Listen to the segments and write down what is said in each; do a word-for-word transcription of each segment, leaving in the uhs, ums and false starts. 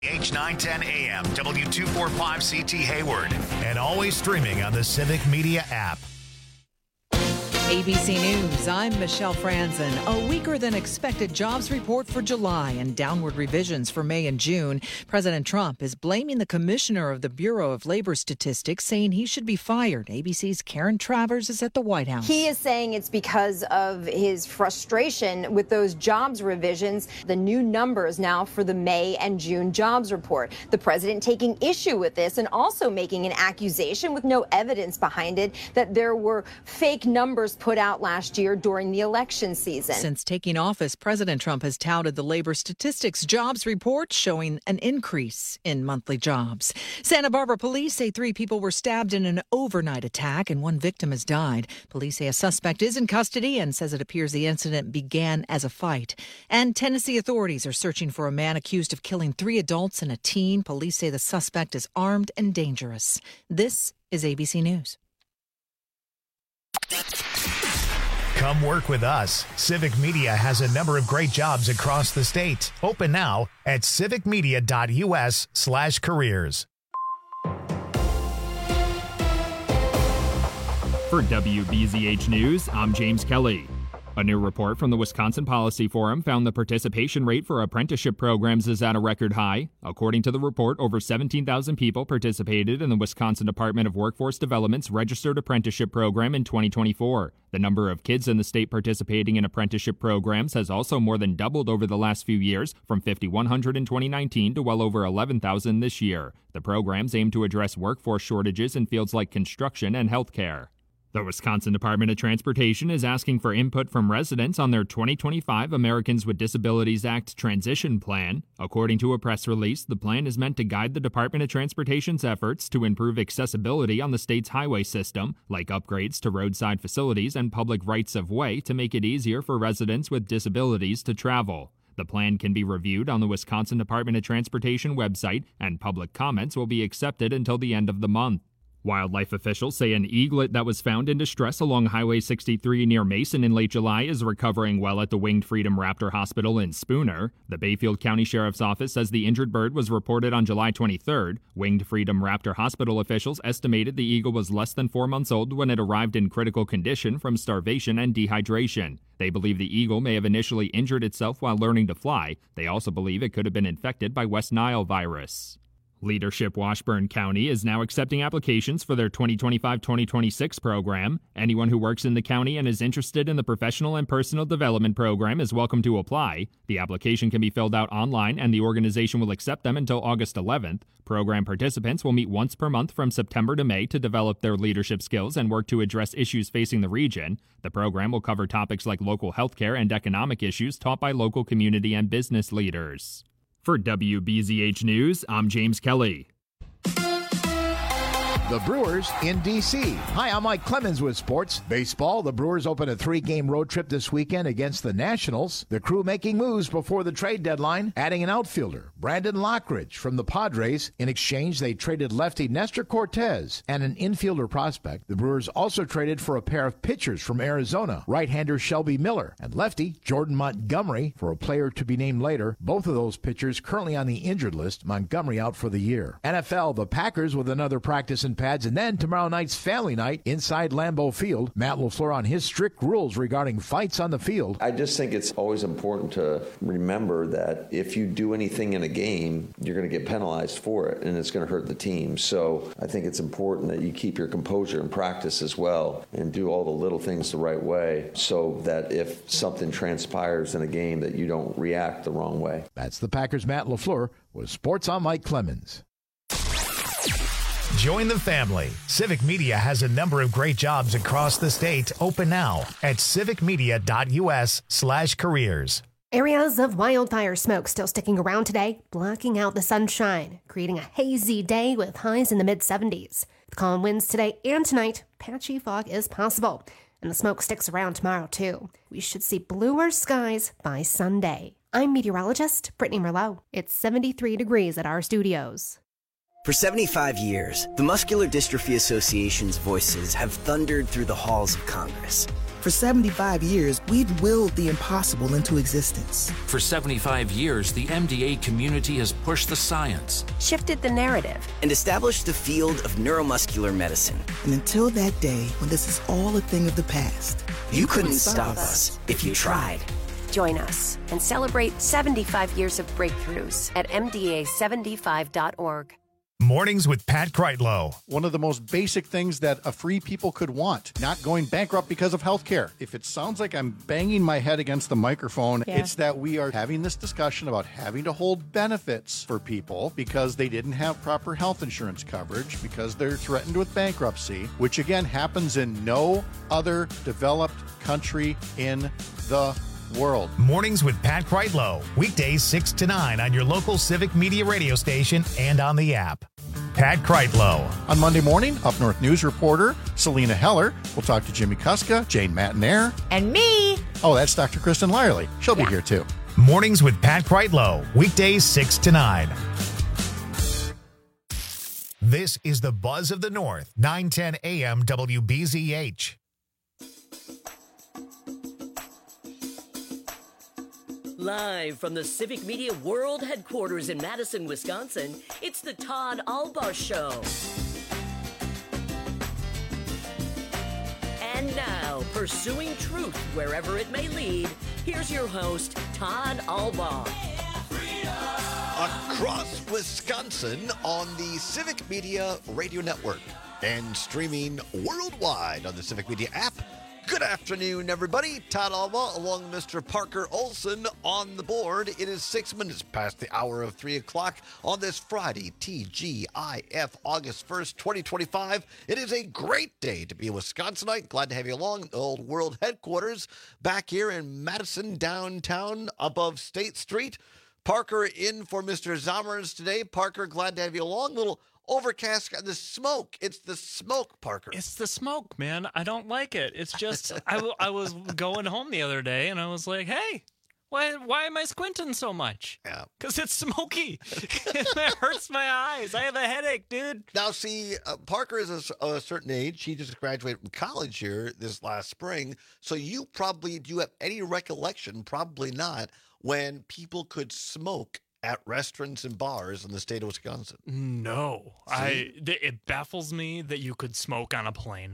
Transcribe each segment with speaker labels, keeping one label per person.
Speaker 1: H nine ten A M, W two forty-five C T Hayward, and always streaming on the Civic Media app.
Speaker 2: A B C News, I'm Michelle Franzen. A weaker than expected jobs report for July and downward revisions for May and June. President Trump is blaming the commissioner of the Bureau of Labor Statistics, saying he should be fired. A B C's Karen Travers is at the White House.
Speaker 3: He is saying it's because of his frustration with those jobs revisions, the new numbers now for the May and June jobs report. The president taking issue with this and also making an accusation with no evidence behind it that there were fake numbers put out last year during the election season.
Speaker 2: Since taking office, President Trump has touted the labor statistics jobs report showing an increase in monthly jobs. Santa Barbara police say three people were stabbed in an overnight attack and one victim has died. Police say a suspect is in custody and says it appears the incident began as a fight. And Tennessee authorities are searching for a man accused of killing three adults and a teen. Police say the suspect is armed and dangerous. This is A B C News.
Speaker 1: Come work with us. Civic Media has a number of great jobs across the state. Open now at civicmedia.us slash careers.
Speaker 4: For W B Z H News, I'm James Kelly. A new report from the Wisconsin Policy Forum found the participation rate for apprenticeship programs is at a record high. According to the report, over seventeen thousand people participated in the Wisconsin Department of Workforce Development's registered apprenticeship program in twenty twenty-four. The number of kids in the state participating in apprenticeship programs has also more than doubled over the last few years, from five thousand one hundred in twenty nineteen to well over eleven thousand this year. The programs aim to address workforce shortages in fields like construction and healthcare. The Wisconsin Department of Transportation is asking for input from residents on their twenty twenty-five Americans with Disabilities Act transition plan. According to a press release, the plan is meant to guide the Department of Transportation's efforts to improve accessibility on the state's highway system, like upgrades to roadside facilities and public rights-of-way to make it easier for residents with disabilities to travel. The plan can be reviewed on the Wisconsin Department of Transportation website, and public comments will be accepted until the end of the month. Wildlife officials say an eaglet that was found in distress along Highway sixty-three near Mason in late July is recovering well at the Winged Freedom Raptor Hospital in Spooner. The Bayfield County Sheriff's Office says the injured bird was reported on July twenty-third. Winged Freedom Raptor Hospital officials estimated the eagle was less than four months old when it arrived in critical condition from starvation and dehydration. They believe the eagle may have initially injured itself while learning to fly. They also believe it could have been infected by West Nile virus. Leadership Washburn County is now accepting applications for their twenty twenty-five twenty twenty-six program. Anyone who works in the county and is interested in the Professional and Personal Development Program is welcome to apply. The application can be filled out online, and the organization will accept them until August eleventh. Program participants will meet once per month from September to May to develop their leadership skills and work to address issues facing the region. The program will cover topics like local healthcare and economic issues taught by local community and business leaders. For W B Z H News, I'm James Kelly.
Speaker 5: The Brewers in D C Hi, I'm Mike Clemens with sports. Baseball, the Brewers open a three-game road trip this weekend against the Nationals. The crew making moves before the trade deadline, adding an outfielder, Brandon Lockridge, from the Padres. In exchange, they traded lefty Nestor Cortez and an infielder prospect. The Brewers also traded for a pair of pitchers from Arizona, right-hander Shelby Miller and lefty Jordan Montgomery, for a player to be named later. Both of those pitchers currently on the injured list, Montgomery out for the year. N F L, the Packers with another practice in pads, and then tomorrow night's family night inside Lambeau Field. Matt LaFleur on his strict rules regarding fights on the field.
Speaker 6: I just think it's always important to remember that if you do anything in a game, you're going to get penalized for it, and it's going to hurt the team. So I think it's important that you keep your composure in practice as well and do all the little things the right way so that if something transpires in a game that you don't react the wrong way.
Speaker 5: That's the Packers' Matt LaFleur with Sports on Mike Clemens.
Speaker 1: Join the family. Civic Media has a number of great jobs across the state. Open now at civicmedia.us slash careers.
Speaker 7: Areas of wildfire smoke still sticking around today, blocking out the sunshine, creating a hazy day with highs in the mid seventies. With calm winds today and tonight, patchy fog is possible, and the smoke sticks around tomorrow too. We should see bluer skies by Sunday. I'm meteorologist Brittany Merlot. It's seventy-three degrees at our studios.
Speaker 8: For seventy-five years, the Muscular Dystrophy Association's voices have thundered through the halls of Congress. For seventy-five years, we've willed the impossible into existence.
Speaker 9: For seventy-five years, the M D A community has pushed the science,
Speaker 10: shifted the narrative,
Speaker 11: and established the field of neuromuscular medicine.
Speaker 8: And until that day when this is all a thing of the past,
Speaker 11: you, you couldn't, couldn't stop us if you tried.
Speaker 10: Join us and celebrate seventy-five years of breakthroughs at M D A seventy-five dot org.
Speaker 1: Mornings with Pat Kreitlow.
Speaker 12: One of the most basic things that a free people could want, not going bankrupt because of health care. If it sounds like I'm banging my head against the microphone, yeah. It's that we are having this discussion about having to hold benefits for people because they didn't have proper health insurance coverage, because they're threatened with bankruptcy, which again happens in no other developed country in the world.
Speaker 1: Mornings with Pat Kreitlow. Weekdays six to nine on your local Civic Media radio station and on the app. Pat Kreitlow.
Speaker 12: On Monday morning, Up North News reporter Selena Heller. We'll talk to Jimmy Kuska, Jane Matinaire.
Speaker 2: And me.
Speaker 12: Oh, that's Doctor Kristen Lyerly. She'll yeah. be here too.
Speaker 1: Mornings with Pat Kreitlow. Weekdays six to nine. This is the Buzz of the North, nine ten A M W B Z H.
Speaker 13: Live from the Civic Media World Headquarters in Madison, Wisconsin, it's the Todd Albaugh Show. And now, pursuing truth wherever it may lead, here's your host, Todd Albaugh.
Speaker 14: Across Wisconsin on the Civic Media Radio Network and streaming worldwide on the Civic Media app. Good afternoon, everybody. Todd Albaugh along with Mister Parker Olson on the board. It is six minutes past the hour of three o'clock on this Friday, T G I F, August first, twenty twenty-five. It is a great day to be a Wisconsinite. Glad to have you along. The old world headquarters back here in Madison, downtown, above State Street. Parker in for Mister Zommers today. Parker, glad to have you along. Little overcast, the smoke. It's the smoke, Parker.
Speaker 15: It's the smoke, man. I don't like it. It's just, I, w- I was going home the other day and I was like, hey, why why am I squinting so much?
Speaker 14: Yeah.
Speaker 15: Because it's smoky. It hurts my eyes. I have a headache, dude.
Speaker 14: Now, see, uh, Parker is a, a certain age. He just graduated from college here this last spring. So you probably, do you have any recollection? Probably not. When people could smoke at restaurants and bars in the state of Wisconsin.
Speaker 15: No. I th- it baffles me that you could smoke on a plane.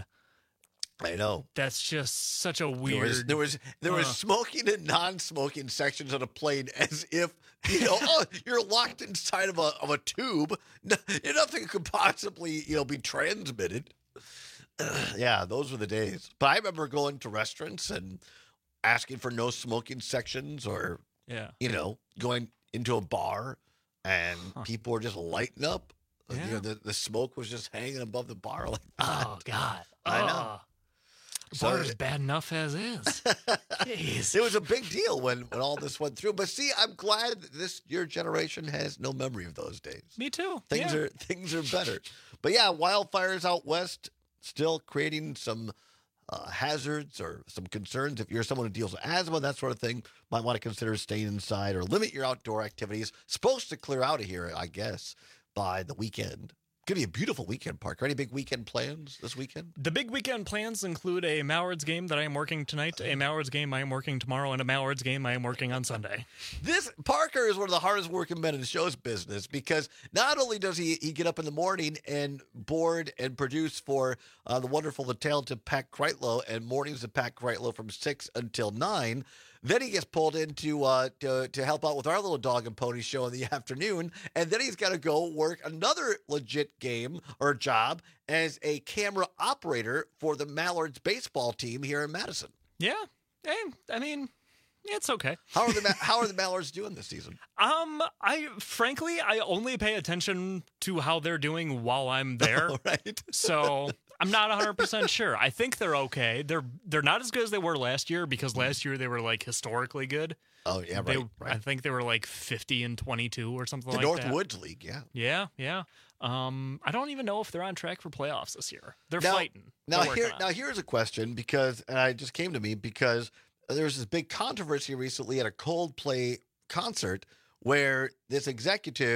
Speaker 14: I know.
Speaker 15: That's just such a weird...
Speaker 14: There was there was, there was uh, smoking and non-smoking sections on a plane as if, you know, oh, you're locked inside of a of a tube. No, nothing could possibly, you know, be transmitted. Yeah, those were the days. But I remember going to restaurants and asking for no smoking sections or,
Speaker 15: yeah,
Speaker 14: you know, going into a bar and huh. people were just lighting up.
Speaker 15: Yeah.
Speaker 14: You know, the, the smoke was just hanging above the bar like that.
Speaker 15: Oh, God.
Speaker 14: I know.
Speaker 15: Oh. The bar is bad enough as is. Jeez.
Speaker 14: It was a big deal when, when all this went through. But see, I'm glad that this your generation has no memory of those days.
Speaker 15: Me too.
Speaker 14: Things
Speaker 15: yeah.
Speaker 14: are things are better. But yeah, wildfires out west still creating some Uh, hazards or some concerns. If you're someone who deals with asthma, that sort of thing, might want to consider staying inside or limit your outdoor activities. Supposed to clear out of here, I guess, by the weekend. Going to be a beautiful weekend, Parker. Any big weekend plans this weekend?
Speaker 15: The big weekend plans include a Mallards game that I am working tonight, a Mallards game I am working tomorrow, and a Mallards game I am working on Sunday.
Speaker 14: This Parker is one of the hardest working men in the show's business because not only does he he get up in the morning and board and produce for uh, the wonderful, the talented Pat Kreitlow and mornings of Pat Kreitlow from six until nine, then he gets pulled into uh, to, to help out with our little dog and pony show in the afternoon. And then he's got to go work another legit game or job as a camera operator for the Mallards baseball team here in Madison.
Speaker 15: Yeah. Hey, I mean, it's okay.
Speaker 14: How are the How are the Mallards doing this season?
Speaker 15: Um, I frankly, I only pay attention to how they're doing while I'm there.
Speaker 14: Oh, right.
Speaker 15: So I'm not one hundred percent sure. I think they're okay. They're they're not as good as they were last year because last year they were like historically good.
Speaker 14: Oh yeah, right.
Speaker 15: They,
Speaker 14: right.
Speaker 15: I think they were like fifty and twenty-two or something
Speaker 14: the
Speaker 15: like
Speaker 14: North
Speaker 15: that.
Speaker 14: The Northwoods League, yeah.
Speaker 15: Yeah, yeah. Um, I don't even know if they're on track for playoffs this year. They're
Speaker 14: now,
Speaker 15: fighting.
Speaker 14: Now
Speaker 15: they're
Speaker 14: here, now here's a question because and I just came to me because there was this big controversy recently at a Coldplay concert where this executive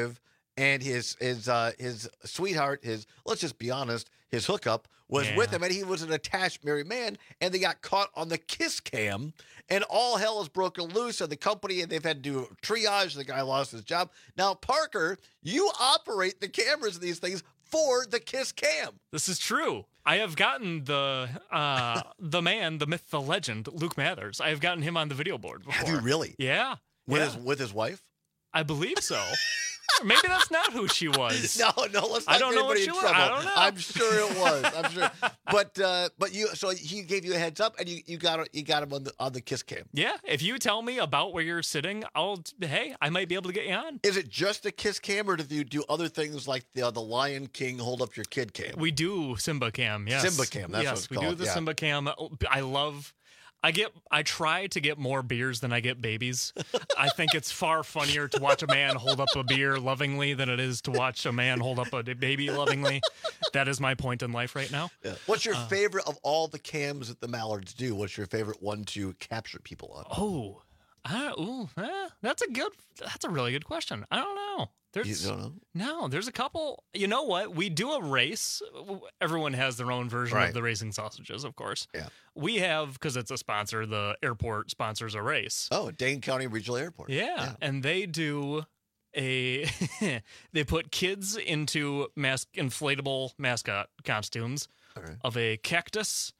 Speaker 14: and his his uh, his sweetheart, his let's just be honest, his hookup was
Speaker 15: Yeah.
Speaker 14: with him, and he was an attached married man, and they got caught on the kiss cam, and all hell has broken loose, and the company, and they've had to do triage. The guy lost his job. Now, Parker, you operate the cameras of these things for the kiss cam.
Speaker 15: This is true. I have gotten the uh, the man, the myth, the legend, Luke Mathers. I have gotten him on the video board before.
Speaker 14: Have you really?
Speaker 15: Yeah.
Speaker 14: With
Speaker 15: yeah.
Speaker 14: his with his wife?
Speaker 15: I believe so. Maybe that's not who she was.
Speaker 14: No, no, let's not
Speaker 15: I don't
Speaker 14: get
Speaker 15: know what
Speaker 14: anybody
Speaker 15: she
Speaker 14: in
Speaker 15: was.
Speaker 14: trouble.
Speaker 15: I don't know.
Speaker 14: I'm sure it was. I'm sure. But uh, but you so he gave you a heads up, and you, you got you got him on the on the kiss cam.
Speaker 15: Yeah, if you tell me about where you're sitting, I'll hey, I might be able to get you on.
Speaker 14: Is it just a kiss cam, or do you do other things like the uh, the Lion King hold up your kid cam?
Speaker 15: We do Simba Cam, yes.
Speaker 14: Simba Cam, that's
Speaker 15: yes,
Speaker 14: what it's
Speaker 15: we
Speaker 14: called,
Speaker 15: do the
Speaker 14: yeah.
Speaker 15: Simba Cam. I love. I get. I try to get more beers than I get babies. I think it's far funnier to watch a man hold up a beer lovingly than it is to watch a man hold up a baby lovingly. That is my point in life right now.
Speaker 14: Yeah. What's your
Speaker 15: Uh,
Speaker 14: favorite of all the cams that the Mallards do? What's your favorite one to capture people on?
Speaker 15: Oh, I, ooh, eh, that's a good. That's a really good question. I don't know. There's,
Speaker 14: You don't know?
Speaker 15: No, there's a couple. You know what? We do a race. Everyone has their own version
Speaker 14: Right.
Speaker 15: of the racing sausages, of course.
Speaker 14: Yeah.
Speaker 15: We have, because it's a sponsor, the airport sponsors a race.
Speaker 14: Oh, Dane County Regional Airport.
Speaker 15: Yeah. And they do a, they put kids into mas- inflatable mascot costumes
Speaker 14: right.
Speaker 15: of a cactus,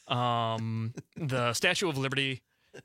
Speaker 15: um, the Statue of Liberty,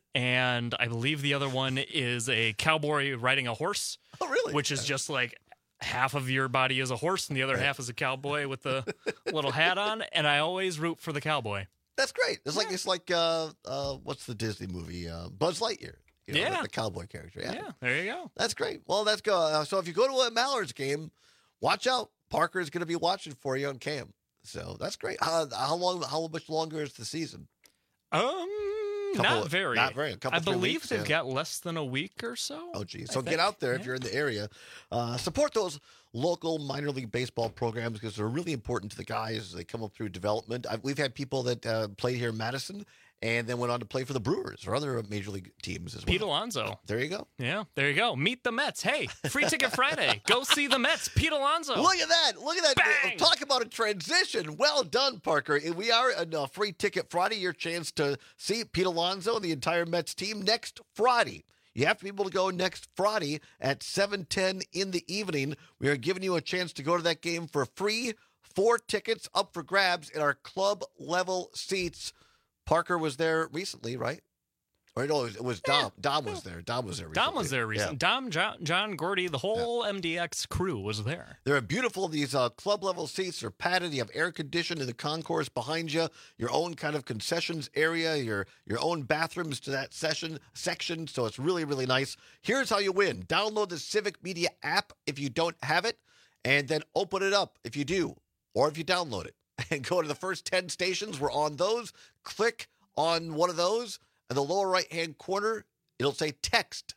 Speaker 15: and I believe the other one is a cowboy riding a horse.
Speaker 14: Oh, really?
Speaker 15: Which is just like half of your body is a horse and the other half is a cowboy with the little hat on. And I always root for the cowboy.
Speaker 14: That's great. It's like it's like uh, uh, what's the Disney movie? Uh, Buzz Lightyear. You know,
Speaker 15: Yeah.
Speaker 14: the, the cowboy character. Yeah.
Speaker 15: Yeah, there you go.
Speaker 14: That's great. Well, let's go. Uh, so if you go to a Mallards game, watch out. Parker is going to be watching for you on cam. So that's great. How, how long? How much longer is the season?
Speaker 15: Um,
Speaker 14: Couple-
Speaker 15: not very.
Speaker 14: not very. A couple,
Speaker 15: I
Speaker 14: three
Speaker 15: believe
Speaker 14: weeks,
Speaker 15: they've
Speaker 14: yeah.
Speaker 15: got less than a week or so.
Speaker 14: Oh, geez.
Speaker 15: I
Speaker 14: So get
Speaker 15: think.
Speaker 14: out there if
Speaker 15: Yeah.
Speaker 14: you're in the area. Uh, support those local minor league baseball programs because they're really important to the guys as they come up through development. I've, we've had people that uh, played here in Madison and then went on to play for the Brewers or other major league teams as well.
Speaker 15: Pete Alonso.
Speaker 14: There you go.
Speaker 15: Yeah, there you go. Meet the Mets. Hey, free ticket Friday. Go see the Mets. Pete Alonso.
Speaker 14: Look at that. Look at that.
Speaker 15: Bang!
Speaker 14: Talk about a transition. Well done, Parker. We are on a free ticket Friday. Your chance to see Pete Alonso and the entire Mets team next Friday. You have to be able to go next Friday at seven ten in the evening. We are giving you a chance to go to that game for free. Four tickets up for grabs in our club level seats. Parker was there recently, right? Or no, it was, it was Dom. Dom was there. Dom was there recently.
Speaker 15: Dom was there recently.
Speaker 14: Yeah.
Speaker 15: Dom, John, John Gordy, the whole M D X crew was there.
Speaker 14: They're beautiful. These uh, club level seats are padded. You have air conditioning in the concourse behind you. Your own kind of concessions area. Your your own bathrooms to that session section. So it's really really nice. Here's how you win: download the Civic Media app if you don't have it, and then open it up if you do, or if you download it, and go to the first ten stations. We're on those. Click on one of those. In the lower right-hand corner, it'll say text.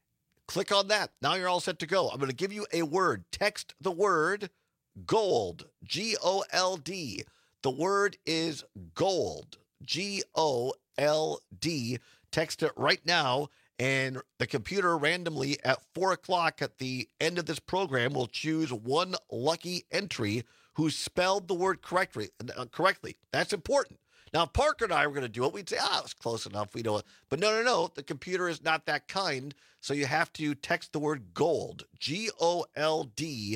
Speaker 14: Click on that. Now you're all set to go. I'm going to give you a word. Text the word gold, G O L D. The word is gold, G O L D. Text it right now, and the computer randomly at four o'clock at the end of this program will choose one lucky entry who spelled the word correctly. Uh, correctly. That's important. Now, if Parker and I were going to do it, we'd say, ah, it's close enough. We know it. But no, no, no. The computer is not that kind. So you have to text the word gold, G O L D,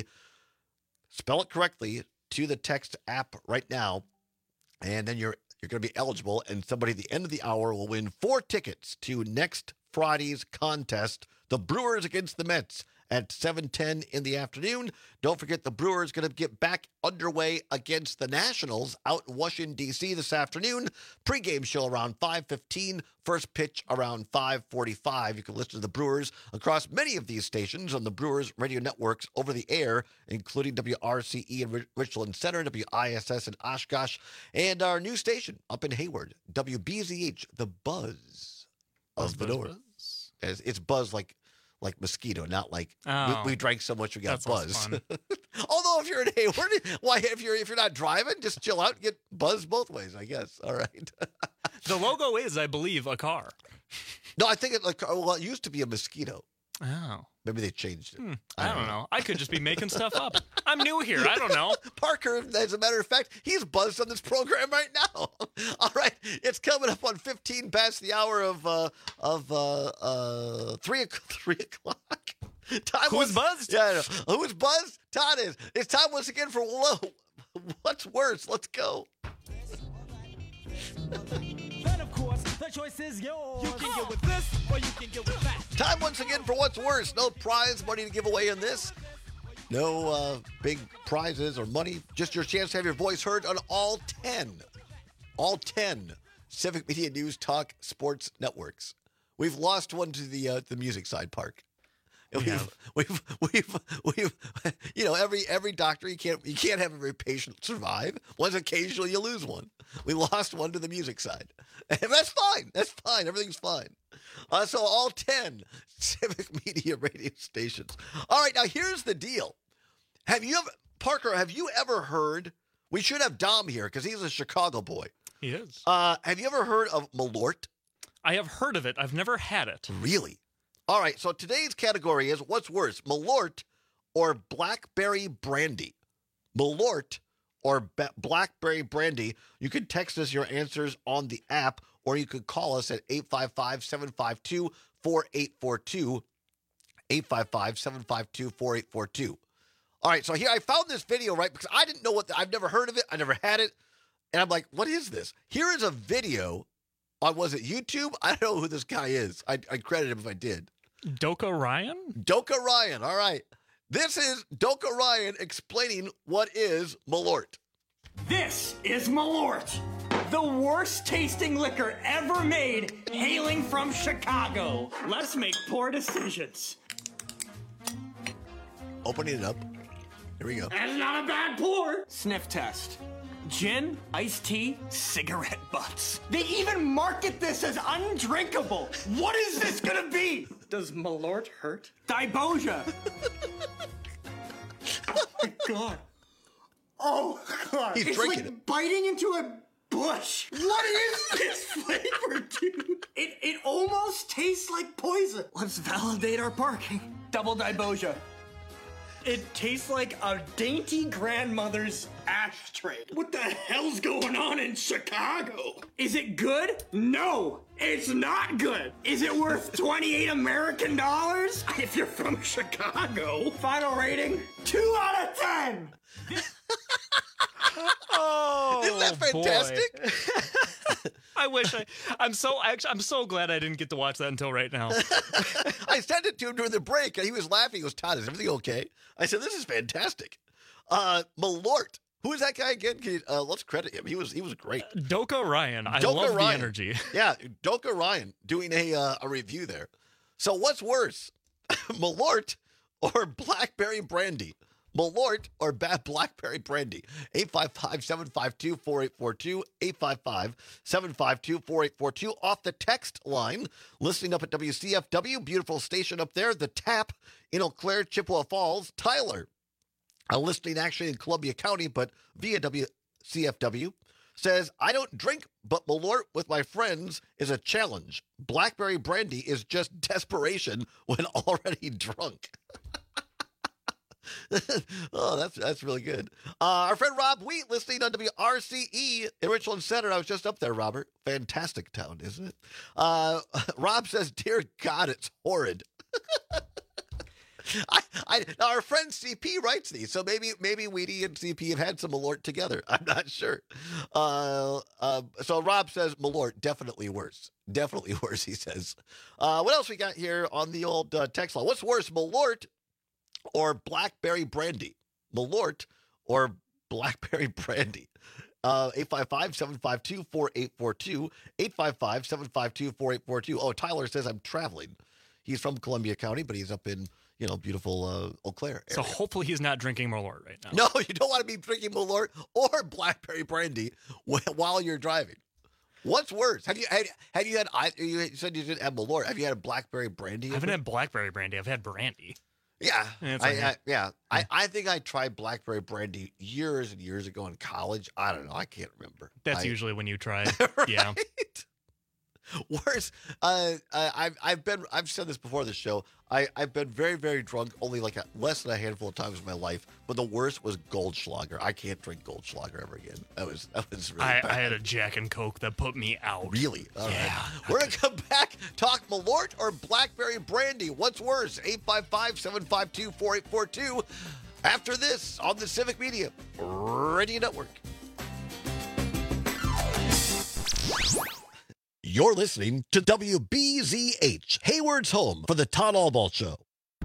Speaker 14: spell it correctly to the text app right now. And then you're you're going to be eligible. And somebody at the end of the hour will win four tickets to next Friday's contest, the Brewers against the Mets, at seven ten in the afternoon. Don't forget the Brewers going to get back underway against the Nationals out in Washington, D C this afternoon. Pre-game show around five fifteen. First pitch around five forty-five. You can listen to the Brewers across many of these stations on the Brewers radio networks over the air, including W R C E in Richland Center, W I S S in Oshkosh, and our new station up in Hayward, W B Z H, the Buzz of the North. It's, it's buzz like like mosquito, not like
Speaker 15: Oh.
Speaker 14: we, we drank so much we got
Speaker 15: That's less
Speaker 14: buzz.
Speaker 15: fun.
Speaker 14: Although if you're in Hayward, why if you're if you're not driving, just chill out and get buzzed both ways, I guess. All right.
Speaker 15: The logo is, I believe, a car.
Speaker 14: No, I think it like well, it used to be a mosquito.
Speaker 15: Oh.
Speaker 14: Maybe they changed it.
Speaker 15: Hmm. I, I don't know. know. I could just be making stuff up. I'm new here. I don't know.
Speaker 14: Parker, as a matter of fact, he's buzzed on this program right now. All right. It's coming up on fifteen past the hour of uh, of uh, uh, three, three o'clock. Time
Speaker 15: Who's
Speaker 14: once,
Speaker 15: buzzed?
Speaker 14: Yeah, I know. Who's buzzed? Todd is. It's time once again for Whoa, What's Worse? Let's go.
Speaker 16: And of course, the choice is yours. You can get with this or you can get with that.
Speaker 14: Time once again for What's Worse. No prize money to give away in this. No uh, big prizes or money. Just your chance to have your voice heard on all ten. All ten Civic Media News Talk Sports Networks. We've lost one to the uh, the music side, Park. We've,
Speaker 15: Yeah.
Speaker 14: we've, we've, we've, you know, every every doctor, you can't you can't have every patient survive. Once occasionally you lose one. We lost one to the music side. And that's fine. That's fine. Everything's fine. Uh, so all ten Civic Media radio stations. All right, now here's the deal. Have you ever, Parker, have you ever heard, we should have Dom here because he's a Chicago boy.
Speaker 15: He is.
Speaker 14: Uh, have you ever heard of Malort?
Speaker 15: I have heard of it. I've never had it.
Speaker 14: Really? All right, so today's category is what's worse, Malort or Blackberry Brandy? Malort or ba- Blackberry Brandy. You can text us your answers on the app, or you could call us at eight five five, seven five two, four eight four two, eight five five, seven five two, four eight four two. All right, so here I found this video, right, because I didn't know what, the, I've never heard of it, I never had it, and I'm like, what is this? Here is a video on, was it YouTube? I don't know who this guy is. I'd, I'd credit him if I did.
Speaker 15: Doka Ryan?
Speaker 14: Doka Ryan. All right. This is Doka Ryan explaining what is Malort.
Speaker 16: This is Malort, the worst tasting liquor ever made, hailing from Chicago. Let's make poor decisions.
Speaker 14: Opening it up. Here we go.
Speaker 16: That's not a bad pour. Sniff test. Gin, iced tea, cigarette butts. They even market this as undrinkable. What is this gonna be? Does Malort hurt? Diboja. Oh my God. Oh God.
Speaker 14: He's
Speaker 16: it's
Speaker 14: drinking
Speaker 16: like
Speaker 14: it.
Speaker 16: biting into a bush. What is this flavor, dude? It, it almost tastes like poison. Let's validate our parking. Double Diboja. It tastes like a dainty grandmother's ashtray. What the hell's going on in Chicago? Is it good? No, it's not good. Is it worth twenty-eight American dollars? If you're from Chicago. Final rating, two out of ten.
Speaker 15: Oh,
Speaker 14: Isn't that fantastic?
Speaker 15: I wish I. I'm so actually. I'm so glad I didn't get to watch that until right now.
Speaker 14: I sent it to him during the break, and he was laughing. He goes, Todd, is everything okay? I said, this is fantastic. Uh, Malort. Who is that guy again? Can you, uh, let's credit him. He was he was great.
Speaker 15: Doka Ryan. I
Speaker 14: Doka
Speaker 15: love
Speaker 14: Ryan.
Speaker 15: the energy.
Speaker 14: Yeah, Doka Ryan doing a uh, a review there. So what's worse, Malort or Blackberry Brandy? Malort or bad Blackberry Brandy? eight five five, seven five two, four eight four two, eight five five, seven five two, four eight four two. Off the text line, listening up at W C F W, beautiful station up there, The Tap in Eau Claire, Chippewa Falls. Tyler, uh, listening actually in Columbia County, but via W C F W, says, I don't drink, but Malort with my friends is a challenge. Blackberry Brandy is just desperation when already drunk. Oh, that's that's really good. Uh, our friend Rob Wheat listening on W R C E in Richland Center. I was just up there, Robert. Fantastic town, isn't it? Uh, Rob says, dear God, it's horrid. I, I, now our friend C P writes these, so maybe maybe Wheaty and C P have had some Malort together. I'm not sure. Uh, uh, so Rob says Malort, definitely worse. Definitely worse, he says. Uh, what else we got here on the old uh, text line? What's worse, Malort or Blackberry Brandy? Malort or Blackberry Brandy? Uh, eight five five, seven five two, four eight four two, eight five five, seven five two, four eight four two. Oh, Tyler says I'm traveling. He's from Columbia County, but he's up in, you know, beautiful uh, Eau Claire area.
Speaker 15: So hopefully he's not drinking Malort right now.
Speaker 14: No, you don't want to be drinking Malort or Blackberry Brandy while you're driving. What's worse? Have you had, have you had, you said you didn't have Malort. Have you had a Blackberry Brandy?
Speaker 15: I haven't had Blackberry Brandy. I've had brandy.
Speaker 14: Yeah,
Speaker 15: Yeah, it's
Speaker 14: I,
Speaker 15: like-
Speaker 14: I, yeah. I, I think I tried Blackberry Brandy years and years ago in college. I don't know. I can't remember.
Speaker 15: That's
Speaker 14: I-
Speaker 15: usually when you try.
Speaker 14: Right?
Speaker 15: Yeah.
Speaker 14: Worse, uh, uh, I've I've been I've said this before the show. I I've been very very drunk only like a, less than a handful of times in my life. But the worst was Goldschlager. I can't drink Goldschlager ever again. That was that was really
Speaker 15: I,
Speaker 14: bad.
Speaker 15: I had a Jack and Coke that put me out.
Speaker 14: Really? All
Speaker 15: yeah.
Speaker 14: Right. We're gonna come back. Talk Malort or Blackberry Brandy. What's worse? eight five five, seven five two, four eight four two. After this on the Civic Media Radio Network. You're listening to W B Z H, Hayward's home for the Todd Albaugh Show.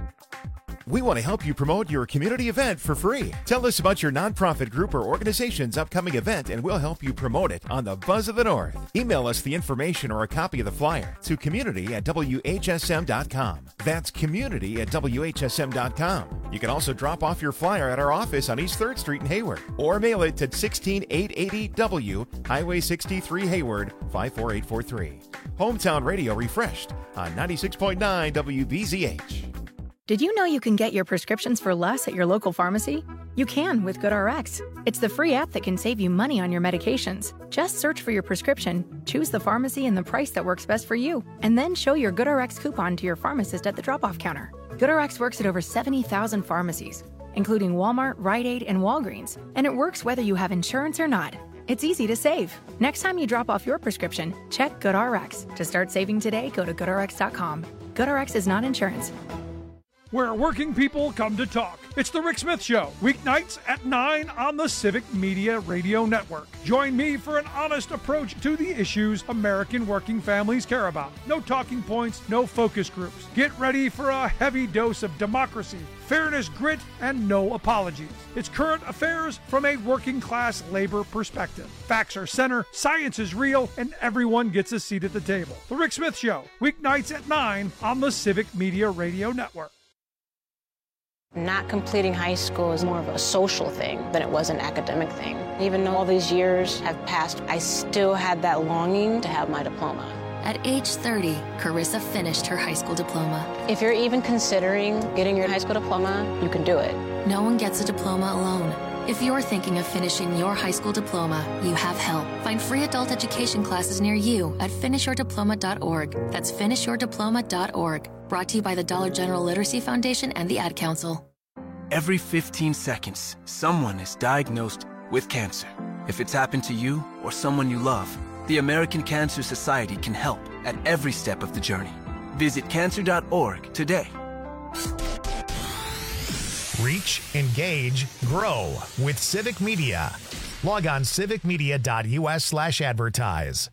Speaker 17: We want to help you promote your community event for free. Tell us about your nonprofit group or organization's upcoming event, and we'll help you promote it on the Buzz of the North. Email us the information or a copy of the flyer to community at W H S M dot com. That's community at W H S M dot com. You can also drop off your flyer at our office on East third Street in Hayward, or mail it to sixteen eight eighty W, Highway sixty-three, Hayward, five four eight four three. Hometown Radio refreshed on ninety-six point nine W B Z H.
Speaker 18: Did you know you can get your prescriptions for less at your local pharmacy? You can with GoodRx. It's the free app that can save you money on your medications. Just search for your prescription, choose the pharmacy and the price that works best for you, and then show your GoodRx coupon to your pharmacist at the drop-off counter. GoodRx works at over seventy thousand pharmacies, including Walmart, Rite Aid, and Walgreens, and it works whether you have insurance or not. It's easy to save. Next time you drop off your prescription, check GoodRx. To start saving today, go to good R X dot com. GoodRx is not insurance.
Speaker 19: Where working people come to talk. It's the Rick Smith Show, weeknights at nine on the Civic Media Radio Network. Join me for an honest approach to the issues American working families care about. No talking points, no focus groups. Get ready for a heavy dose of democracy, fairness, grit, and no apologies. It's current affairs from a working class labor perspective. Facts are center, science is real, and everyone gets a seat at the table. The Rick Smith Show, weeknights at nine on the Civic Media Radio Network.
Speaker 20: Not completing high school is more of a social thing than it was an academic thing. Even though all these years have passed, I still had that longing to have my diploma.
Speaker 21: At age thirty, Carissa finished her high school diploma.
Speaker 20: If you're even considering getting your high school diploma, you can do it.
Speaker 21: No one gets a diploma alone. If you're thinking of finishing your high school diploma, you have help. Find free adult education classes near you at finish your diploma dot org. That's finish your diploma dot org. Brought to you by the Dollar General Literacy Foundation and the Ad Council.
Speaker 22: Every fifteen seconds, someone is diagnosed with cancer. If it's happened to you or someone you love, the American Cancer Society can help at every step of the journey. Visit cancer dot org today.
Speaker 1: Reach, engage, grow with Civic Media. Log on civic media dot U S slash advertise.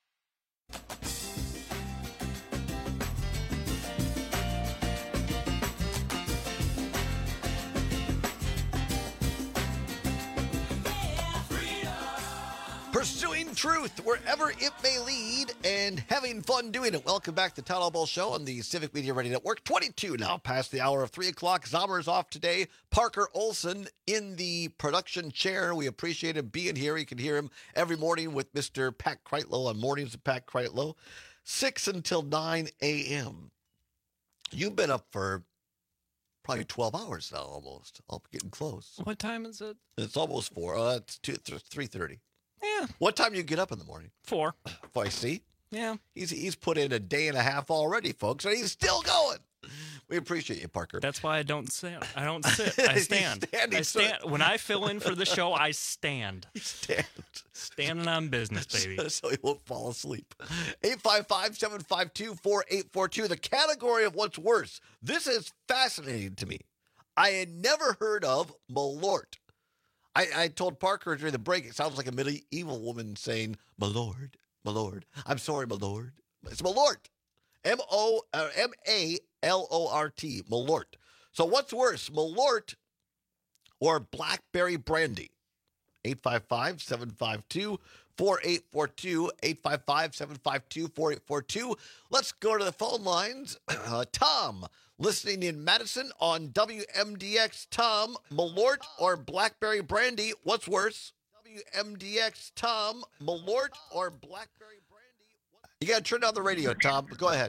Speaker 14: Pursuing truth wherever it may lead and having fun doing it. Welcome back to the Todd Albaugh Show on the Civic Media Radio Network. twenty-two now past the hour of three o'clock. Zomer's off today. Parker Olson in the production chair. We appreciate him being here. You can hear him every morning with Mister Pat Kreitlow on Mornings with Pat Kreitlow. six until nine a.m. You've been up for probably twelve hours now almost. I'm getting close.
Speaker 15: What time is it?
Speaker 14: It's almost four. Uh, it's two, three thirty.
Speaker 15: Yeah.
Speaker 14: What time do you get up in the morning?
Speaker 15: Four.
Speaker 14: Oh, I see.
Speaker 15: Yeah.
Speaker 14: He's he's put in a day and a half already, folks, and he's still going. We appreciate you, Parker.
Speaker 15: That's why I don't sit. I don't sit. I stand. I stand. When I fill in for the show, I stand.
Speaker 14: You stand.
Speaker 15: Standing on business, baby.
Speaker 14: So, so he won't fall asleep. eight five five, seven five two, four eight four two. The category of what's worse. This is fascinating to me. I had never heard of Malort. I, I told Parker during the break, it sounds like a medieval woman saying, "My lord, my lord. I'm sorry, my lord." It's Malort. M O M A L O R T. Malort. So what's worse, Malort or Blackberry Brandy? eight five five, seven five two, four eight four two. eight five five, seven five two, four eight four two. Let's go to the phone lines. Uh, Tom, listening in Madison on W M D X. Tom, Malort or Blackberry Brandy, what's worse? W M D X, Tom, Malort or Blackberry Brandy? You got to turn down the radio, Tom. Go ahead.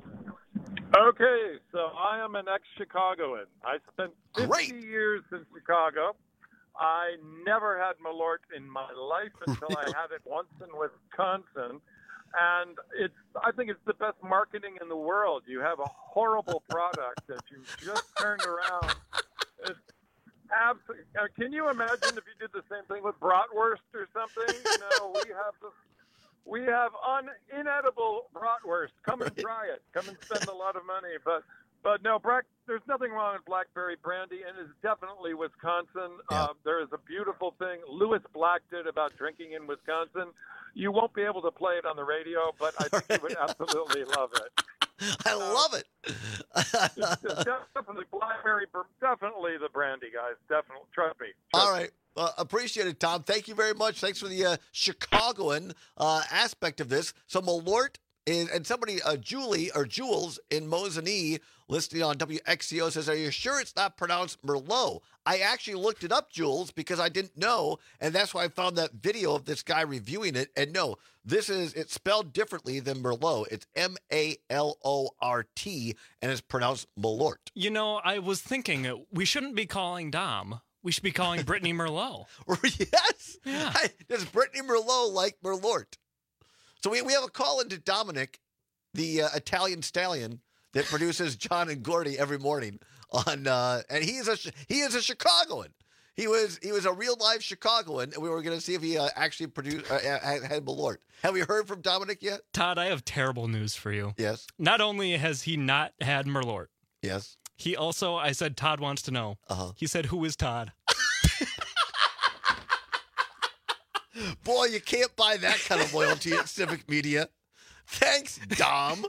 Speaker 23: Okay, so I am an ex-Chicagoan. I spent fifty
Speaker 14: Great.
Speaker 23: years in Chicago. I never had Malort in my life until I had it once in Wisconsin. And it's, I think it's the best marketing in the world. You have a horrible product that you just turned around. It's absolutely. Can you imagine if you did the same thing with bratwurst or something? You know, we have the, we have un, inedible bratwurst. Come and try it. Come and spend a lot of money. But but no, Brack, there's nothing wrong with blackberry brandy, and it's definitely Wisconsin.
Speaker 14: Yeah.
Speaker 23: Uh, there is a beautiful thing Lewis Black did about drinking in Wisconsin. You won't be able to play it on the radio, but I think you would absolutely love it.
Speaker 14: I love it.
Speaker 23: Definitely blackberry, definitely the brandy, guys. Definitely, trust me. Trust
Speaker 14: All right. Uh, appreciate it, Tom. Thank you very much. Thanks for the uh, Chicagoan uh, aspect of this. So Malort is, and somebody, uh, Julie or Jules in Mosinee, listening on W X C O, says, are you sure it's not pronounced Merlot? I actually looked it up, Jules, because I didn't know, and that's why I found that video of this guy reviewing it. And no, this is, it's spelled differently than Merlot. It's M A L O R T, and it's pronounced Malort.
Speaker 15: You know, I was thinking we shouldn't be calling Dom. We should be calling Brittany Merlot.
Speaker 14: Yes.
Speaker 15: Yeah.
Speaker 14: I, does Brittany Merlot like Merlort? So we, we have a call into Dominic, the uh, Italian stallion that produces John and Gordy every morning on, uh, and he is a he is a Chicagoan. He was he was a real live Chicagoan, and we were going to see if he uh, actually produced uh, had, had Malort. Have we heard from Dominic yet?
Speaker 15: Todd, I have terrible news for you.
Speaker 14: Yes.
Speaker 15: Not only has he not had Merlort.
Speaker 14: Yes.
Speaker 15: He also, I said, Todd wants to know.
Speaker 14: Uh-huh.
Speaker 15: He said, who is Todd?
Speaker 14: Boy, you can't buy that kind of loyalty at Civic Media. Thanks, Dom.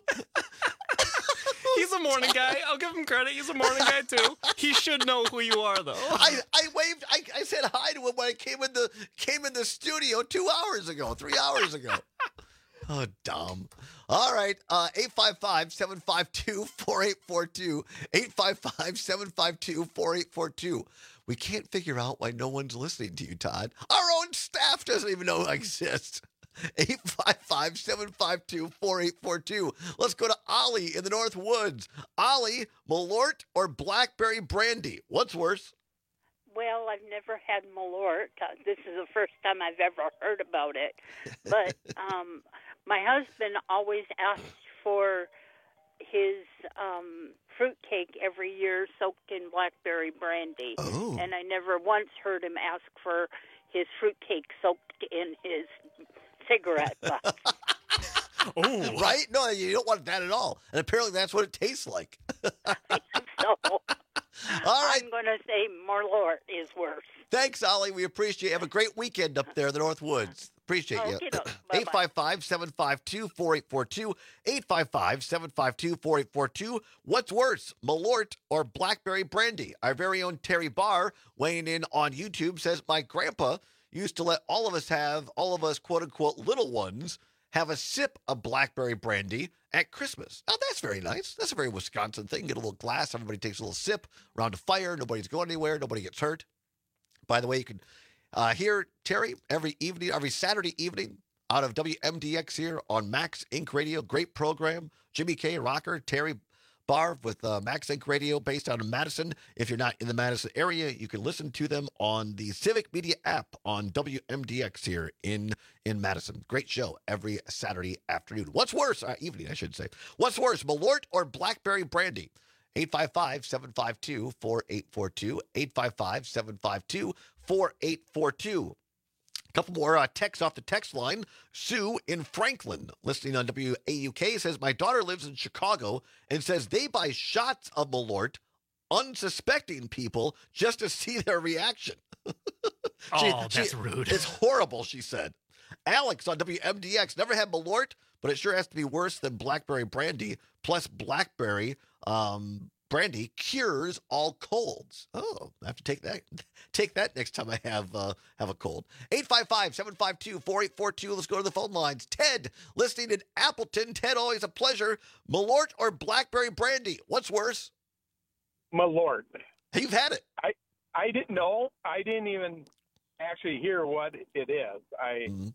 Speaker 15: He's a morning guy. I'll give him credit. He's a morning guy, too. He should know who you are, though.
Speaker 14: I, I waved, I, I said hi to him when I came in the came in the studio two hours ago, three hours ago. Oh, Dom. All right, uh, eight five five, seven five two, four eight four two, eight five five, seven five two, four eight four two. We can't figure out why no one's listening to you, Todd. Our own staff doesn't even know I exist. eight five five, seven five two, four eight four two. Let's go to Ollie in the North Woods. Ollie, Malort or Blackberry Brandy? What's worse?
Speaker 3: Well, I've never had Malort. Uh, this is the first time I've ever heard about it. But um, my husband always asks for his um, fruitcake every year soaked in blackberry brandy.
Speaker 14: Oh.
Speaker 3: And I never once heard him ask for his fruitcake soaked in his cigarette butt.
Speaker 14: Oh, right? No, you don't want that at all. And apparently that's what it tastes like.
Speaker 3: So
Speaker 14: all right.
Speaker 3: I'm going to say Malort is worse.
Speaker 14: Thanks, Ollie. We appreciate it. Have a great weekend up there in the North Woods. Appreciate you. eight five five, seven five two, four eight four two. eight five five, seven five two, four eight four two. What's worse, Malort or Blackberry Brandy? Our very own Terry Barr, weighing in on YouTube, says, my grandpa used to let all of us have, all of us, quote-unquote, little ones, have a sip of Blackberry Brandy at Christmas. Now, that's very nice. That's a very Wisconsin thing. Get a little glass. Everybody takes a little sip around a fire. Nobody's going anywhere. Nobody gets hurt. By the way, you can uh, hear Terry every evening, every Saturday evening out of W M D X here on Max Inc Radio. Great program. Jimmy K. Rocker, Terry Barr with uh, Max Inc Radio based out of Madison. If you're not in the Madison area, you can listen to them on the Civic Media app on W M D X here in, in Madison. Great show every Saturday afternoon. What's worse? Uh, evening, I should say. What's worse, Malort or Blackberry Brandy? eight five five, seven five two, four eight four two. eight five five, seven five two, four eight four two. A couple more uh, texts off the text line. Sue in Franklin, listening on W A U K, says, my daughter lives in Chicago and says they buy shots of Malort, unsuspecting people, just to see their reaction. she,
Speaker 15: oh, that's
Speaker 14: she,
Speaker 15: rude.
Speaker 14: It's horrible, she said. Alex on W M D X, never had Malort, but it sure has to be worse than Blackberry Brandy. Plus, Blackberry um, Brandy cures all colds. Oh, I have to take that take that next time I have uh, have a cold. eight five five, seven five two, four eight four two. Let's go to the phone lines. Ted, listening in Appleton. Ted, always a pleasure. Malort or Blackberry Brandy? What's worse?
Speaker 23: Malort.
Speaker 14: You've had it.
Speaker 23: I I didn't know. I didn't even actually hear what it is. I
Speaker 14: mm-hmm.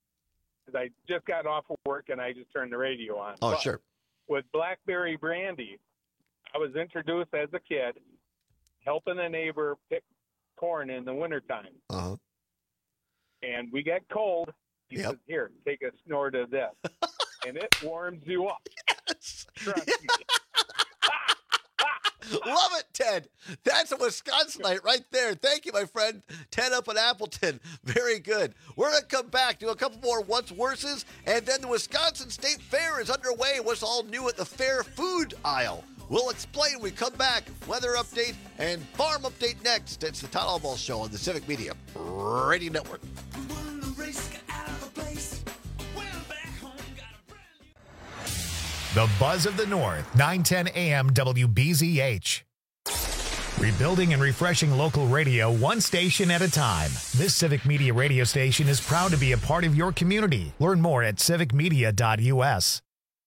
Speaker 23: I just got off of work and I just turned the radio on.
Speaker 14: Oh,
Speaker 23: but
Speaker 14: sure.
Speaker 23: With Blackberry Brandy, I was introduced as a kid helping a neighbor pick corn in the wintertime.
Speaker 14: Uh-huh.
Speaker 23: And we get cold. He
Speaker 14: yep.
Speaker 23: says, here, take a snort of this. and it warms you up.
Speaker 14: Yes.
Speaker 23: Trust
Speaker 14: Yeah.
Speaker 23: me.
Speaker 14: Love it, Ted. That's a Wisconsinite right there. Thank you, my friend. Ted up in Appleton. Very good. We're going to come back, do a couple more What's Worses, and then the Wisconsin State Fair is underway. What's all new at the fair food aisle? We'll explain when we come back. Weather update and farm update next. It's the Todd Albaugh Show on the Civic Media Radio Network.
Speaker 1: The Buzz of the North, nine ten A M W B Z H. Rebuilding and refreshing local radio one station at a time. This Civic Media radio station is proud to be a part of your community. Learn more at civic media dot U S.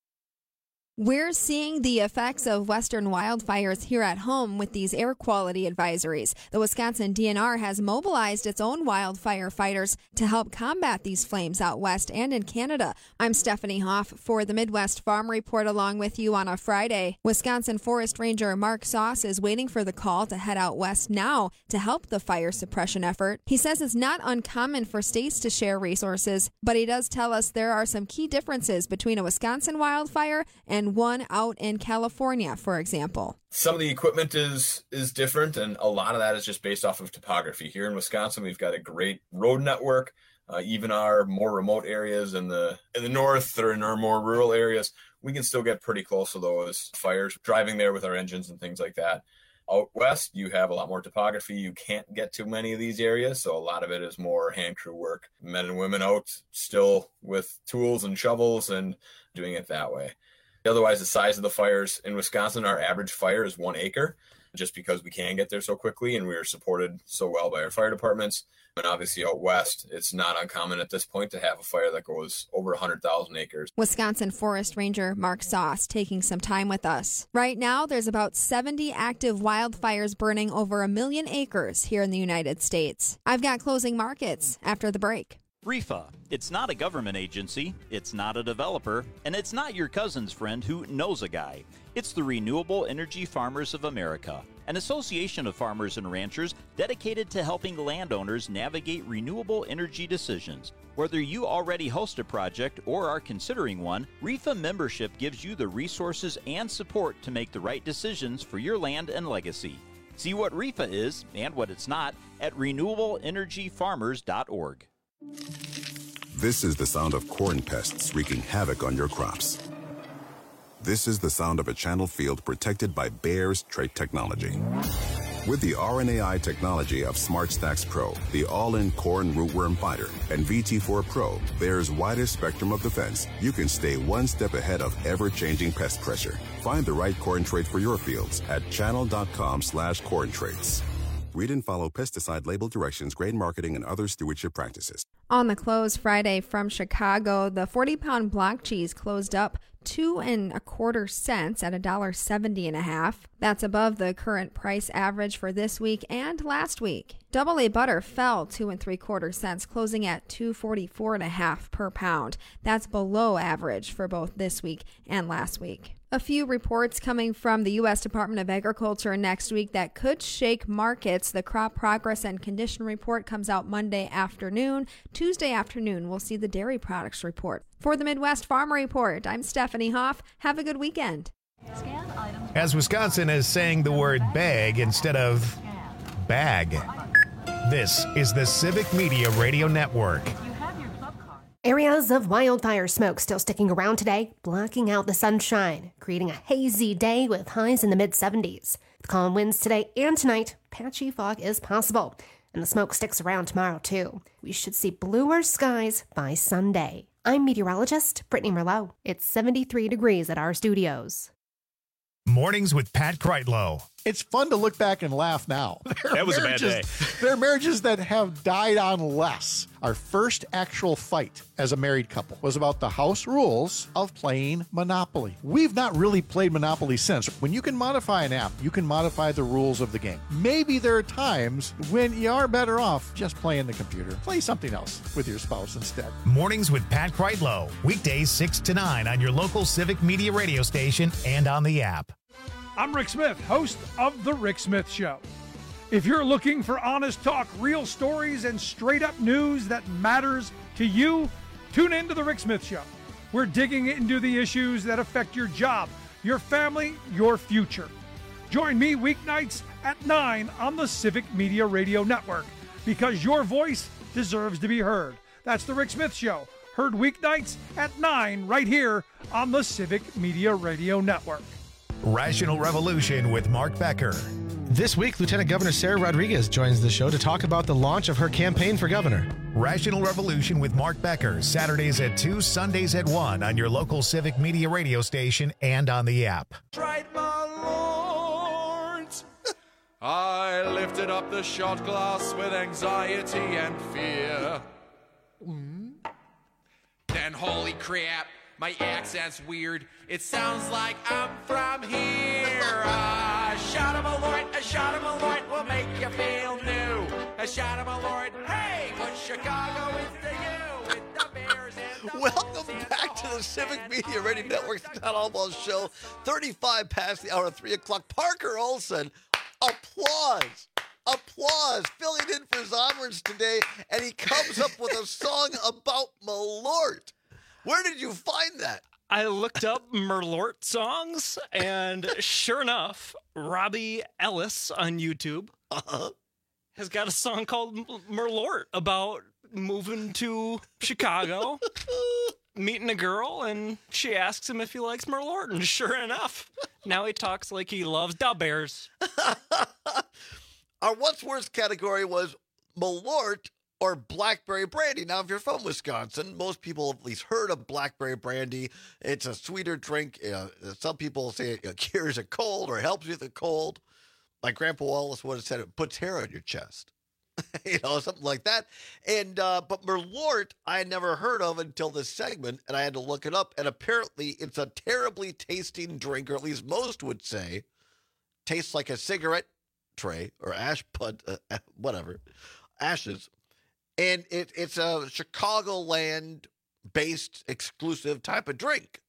Speaker 4: We're seeing the effects of western wildfires here at home with these air quality advisories. The Wisconsin D N R has mobilized its own wildfire fighters to help combat these flames out west and in Canada. I'm Stephanie Hoff for the Midwest Farm Report along with you on a Friday. Wisconsin Forest Ranger Mark Sauce is waiting for the call to head out west now to help the fire suppression effort. He says it's not uncommon for states to share resources, but he does tell us there are some key differences between a Wisconsin wildfire and one out in California, for example.
Speaker 5: Some of the equipment is is different, and a lot of that is just based off of topography. Here in Wisconsin, we've got a great road network. Uh, even our more remote areas in the in the north or in our more rural areas, we can still get pretty close to those fires, driving there with our engines and things like that. Out west, you have a lot more topography. You can't get to many of these areas, so a lot of it is more hand crew work. Men and women out still with tools and shovels and doing it that way. Otherwise, the size of the fires in Wisconsin, our average fire is one acre, just because we can get there so quickly and we are supported so well by our fire departments. And obviously out west, it's not uncommon at this point to have a fire that goes over one hundred thousand acres.
Speaker 4: Wisconsin Forest Ranger Mark Sauce taking some time with us. Right now, there's about seventy active wildfires burning over a million acres here in the United States. I've got closing markets after the break.
Speaker 6: REFA. It's not a government agency, it's not a developer, and it's not your cousin's friend who knows a guy. It's the Renewable Energy Farmers of America, an association of farmers and ranchers dedicated to helping landowners navigate renewable energy decisions. Whether you already host a project or are considering one, REFA membership gives you the resources and support to make the right decisions for your land and legacy. See what REFA is and what it's not at renewable energy farmers dot org.
Speaker 24: This is the sound of corn pests wreaking havoc on your crops. This is the sound of a channel field protected by Bayer's trait technology. With the R N A I technology of SmartStax Pro, the all-in corn rootworm fighter, and V T four Pro, Bayer's widest spectrum of defense, you can stay one step ahead of ever-changing pest pressure. Find the right corn trait for your fields at channel.com slash corn traits. Read and follow pesticide label directions, grain marketing, and other stewardship practices.
Speaker 4: On the close Friday from Chicago, the forty-pound block cheese closed up two and a quarter cents at a dollar seventy and a half. That's above the current price average for this week and last week. Double A butter fell two and three quarter cents, closing at two forty-four and a half per pound. That's below average for both this week and last week. A few reports coming from the U S Department of Agriculture next week that could shake markets. The crop progress and condition report comes out Monday afternoon. Tuesday afternoon, we'll see the dairy products report. For the Midwest Farm Report, I'm Stephanie Hoff. Have a good weekend.
Speaker 1: As Wisconsin is saying the word bag instead of bag. This is the Civic Media Radio Network.
Speaker 7: Areas of wildfire smoke still sticking around today, blocking out the sunshine, creating a hazy day with highs in the mid seventies. With calm winds today and tonight, patchy fog is possible, and the smoke sticks around tomorrow too. We should see bluer skies by Sunday. I'm meteorologist Brittany Merlot. It's seventy-three degrees at our studios.
Speaker 1: Mornings with Pat Kreitlow.
Speaker 12: It's fun to look back and laugh now. There
Speaker 25: that was a bad day.
Speaker 12: There are marriages that have died on less. Our first actual fight as a married couple was about the house rules of playing Monopoly. We've not really played Monopoly since. When you can modify an app, you can modify the rules of the game. Maybe there are times when you are better off just playing the computer. Play something else with your spouse instead.
Speaker 1: Mornings with Pat Kreitlow. Weekdays six to nine on your local Civic Media radio station and on the app.
Speaker 19: I'm Rick Smith, host of The Rick Smith Show. If you're looking for honest talk, real stories, and straight-up news that matters to you, tune in to The Rick Smith Show. We're digging into the issues that affect your job, your family, your future. Join me weeknights at nine on the Civic Media Radio Network, because your voice deserves to be heard. That's The Rick Smith Show, heard weeknights at nine right here on the Civic Media Radio Network.
Speaker 1: Rational Revolution with Mark Becker.
Speaker 8: This week, Lieutenant Governor Sarah Rodriguez joins the show to talk about the launch of her campaign for governor.
Speaker 1: Rational Revolution with Mark Becker, Saturdays at two, Sundays at one on your local Civic Media radio station and on the app.
Speaker 9: Right, my lords. I lifted up the shot glass with anxiety and fear. Mm. Then, holy crap, my accent's weird. It sounds like I'm from here. A shot of Malort, a shot of Malort will make you feel new. A shot of Malort, hey, what Chicago is to you. With the Bears and the
Speaker 14: Welcome back to the Civic Media Radio Network's Todd Albaugh Show. thirty-five past the hour of three o'clock. Parker Olson, applause. Applause, filling in for Zomers today, and he comes up with a song about Malort. Where did you find that?
Speaker 15: I looked up Merlort songs, and sure enough, Robbie Ellis on YouTube uh-huh. has got a song called Merlort about moving to Chicago, meeting a girl, and she asks him if he likes Merlort, and sure enough, now he talks like he loves the Bears.
Speaker 14: Our What's Worse category was Malort or Blackberry Brandy. Now, if you're from Wisconsin, most people have at least heard of Blackberry Brandy. It's a sweeter drink. Uh, some people say it, it cures a cold or helps you with a cold. My Grandpa Wallace would have said it puts hair on your chest. You know, something like that. And uh, but Merlort, I had never heard of until this segment, and I had to look it up. And apparently, it's a terribly tasting drink, or at least most would say, tastes like a cigarette tray or ash put, uh, whatever, ashes. And it, it's a Chicagoland-based exclusive type of drink.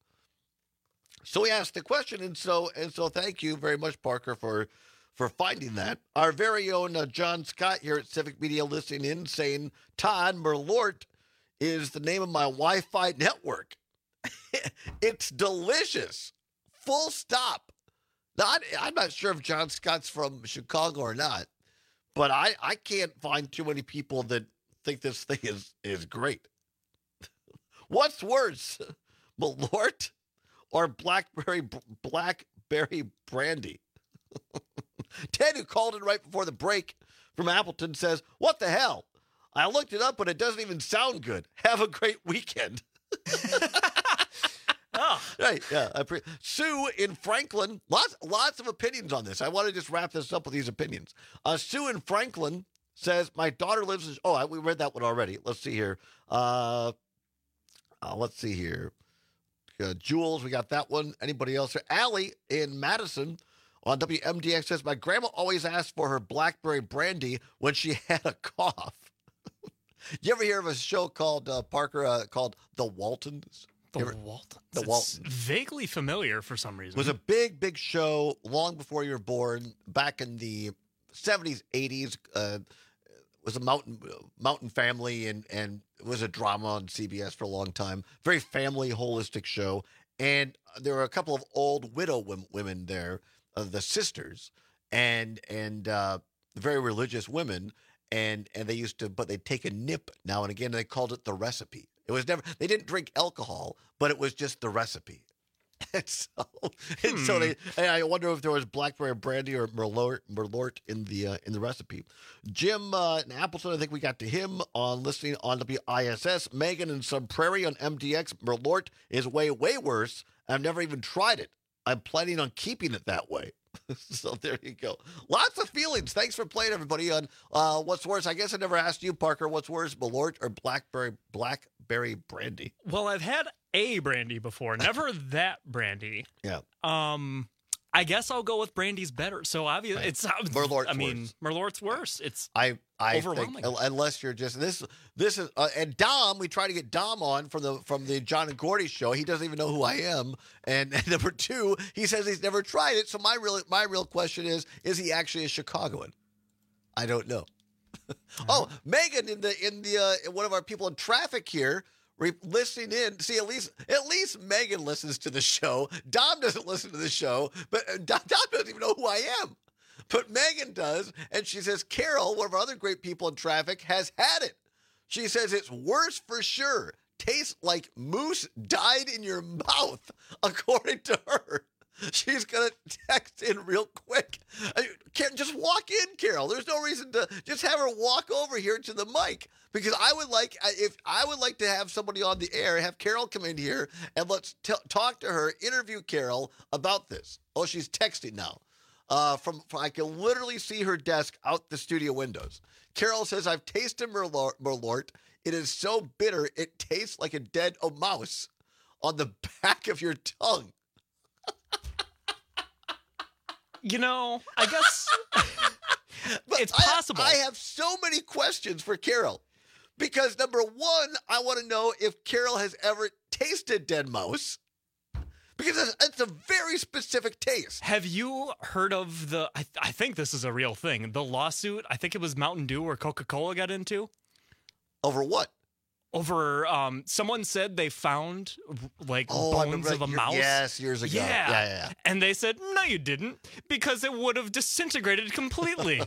Speaker 14: So we asked the question, and so and so thank you very much, Parker, for for finding that. Our very own uh, John Scott here at Civic Media listening in, saying, Todd, Merlort is the name of my Wi-Fi network. It's delicious. Full stop. Not, I'm not sure if John Scott's from Chicago or not, but I, I can't find too many people that think this thing is, is great. What's worse, Malort or Blackberry Blackberry Brandy? Ted, who called in right before the break from Appleton, says, what the hell? I looked it up, but it doesn't even sound good. Have a great weekend. Oh. Right, yeah. I pre- Sue in Franklin, lots lots of opinions on this. I want to just wrap this up with these opinions. Uh, Sue in Franklin says, my daughter lives in... Oh, we read that one already. Let's see here. Uh, uh, let's see here. Uh, Jules, we got that one. Anybody else? Allie in Madison on W M D X says, my grandma always asked for her Blackberry Brandy when she had a cough. You ever hear of a show called, uh, Parker, uh, called The Waltons?
Speaker 15: The
Speaker 14: ever,
Speaker 15: Waltons.
Speaker 14: The Waltons.
Speaker 15: It's vaguely familiar for some reason.
Speaker 14: It was a big, big show long before you were born, back in the seventies, eighties. Uh, it was a mountain mountain family, and, and it was a drama on C B S for a long time. Very family, holistic show. And there were a couple of old widow women there, uh, the sisters, and and uh, very religious women. And and they used to, but they'd take a nip now and again, and they called it the recipe. It was never, they didn't drink alcohol, but it was just the recipe. And so, and
Speaker 15: Hmm.
Speaker 14: so they, and I wonder if there was Blackberry Brandy or Merlot, Merlot in the uh, in the recipe. Jim uh, in Appleton, I think we got to him on listening on W I S S. Megan in Sub Prairie on M D X. Merlot is way, way worse. I've never even tried it. I'm planning on keeping it that way. So there you go. Lots of feelings. Thanks for playing, everybody, on uh, What's Worse. I guess I never asked you, Parker, what's worse, Malort or Blackberry Blackberry Brandy?
Speaker 15: Well, I've had a brandy before, never that brandy.
Speaker 14: Yeah.
Speaker 15: Um, I guess I'll go with brandy's better. So obviously, it's
Speaker 14: Merlot's
Speaker 15: I mean,
Speaker 14: worse.
Speaker 15: Merlot's worse. It's
Speaker 14: I I
Speaker 15: overwhelming.
Speaker 14: think unless you're just this this is uh, and Dom, we try to get Dom on from the from the John and Gordy show. He doesn't even know who I am. And, and number two, he says he's never tried it. So my real my real question is: is he actually a Chicagoan? I don't know. Oh, Megan in the in the uh, one of our people in traffic here re- listening in. See, at least at least Megan listens to the show. Dom doesn't listen to the show, but uh, Dom, Dom doesn't even know who I am. But Megan does, and she says, Carol, one of our other great people in traffic, has had it. She says it's worse for sure. Tastes like moose died in your mouth, according to her. She's going to text in real quick. Can't just walk in, Carol. There's no reason to just have her walk over here to the mic, because I would like if I would like to have somebody on the air, have Carol come in here and let's t- talk to her, interview Carol about this. Oh, she's texting now. Uh, from, from I can literally see her desk out the studio windows. Carol says, I've tasted Merlot. Merlot. It is so bitter, it tastes like a dead a mouse on the back of your tongue.
Speaker 15: You know, I guess it's
Speaker 14: I,
Speaker 15: possible.
Speaker 14: I have so many questions for Carol. Because, number one, I want to know if Carol has ever tasted dead mouse. Because it's, it's a very specific taste.
Speaker 15: Have you heard of the, I, I think this is a real thing, the lawsuit, I think it was Mountain Dew or Coca-Cola got into?
Speaker 14: Over what?
Speaker 15: Over, um, someone said they found, like,
Speaker 14: Oh, I
Speaker 15: bones
Speaker 14: remember
Speaker 15: of a
Speaker 14: that year-
Speaker 15: mouse.
Speaker 14: yes, years ago.
Speaker 15: Yeah.
Speaker 14: Yeah, yeah, yeah.
Speaker 15: And they said, no, you didn't, because it would have disintegrated completely.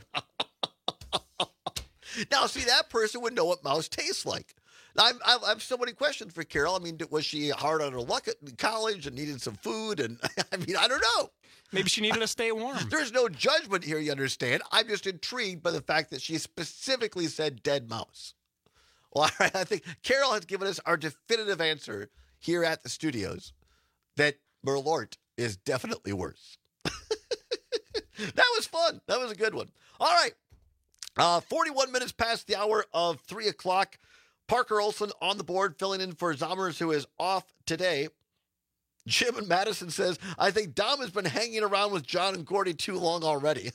Speaker 14: Now, see, that person would know what mouse tastes like. Now, I'm, I have so many questions for Carol. I mean, was she hard on her luck at college and needed some food? And I mean, I don't know.
Speaker 15: Maybe she needed to stay warm.
Speaker 14: There's no judgment here, you understand. I'm just intrigued by the fact that she specifically said dead mouse. Well, all right, I think Carol has given us our definitive answer here at the studios that Merlot is definitely worse. That was fun. That was a good one. All right. Uh, forty-one minutes past the hour of three o'clock. Parker Olson on the board, filling in for Zommers, who is off today. Jim in Madison says, I think Dom has been hanging around with John and Gordy too long already.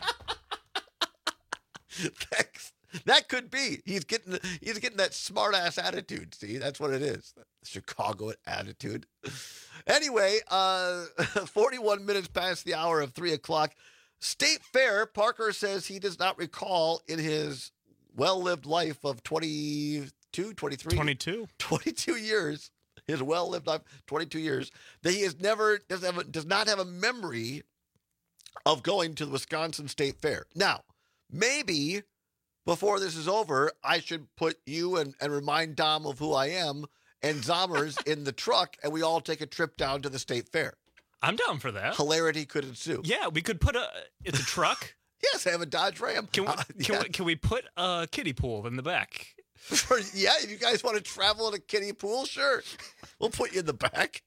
Speaker 14: Thanks. That could be. He's getting he's getting that smart ass attitude. See, that's what it is. The Chicago attitude. Anyway, uh, forty-one minutes past the hour of three o'clock. State Fair, Parker says he does not recall in his well-lived life of twenty-two, twenty-three
Speaker 15: twenty-two
Speaker 14: twenty-two years, his well-lived life, twenty-two years, that he has never, does, have a, does not have a memory of going to the Wisconsin State Fair. Now, maybe before this is over, I should put you and, and remind Dom of who I am and Zommers in the truck, and we all take a trip down to the State Fair.
Speaker 15: I'm down for that.
Speaker 14: Hilarity could ensue.
Speaker 15: Yeah, we could put a, it's a truck.
Speaker 14: Yes, I have a Dodge Ram.
Speaker 15: Can we,
Speaker 14: Uh,
Speaker 15: can,
Speaker 14: yeah.
Speaker 15: we, can we put a kiddie pool in the back?
Speaker 14: Yeah, if you guys want to travel in a kiddie pool, sure. We'll put you in the back.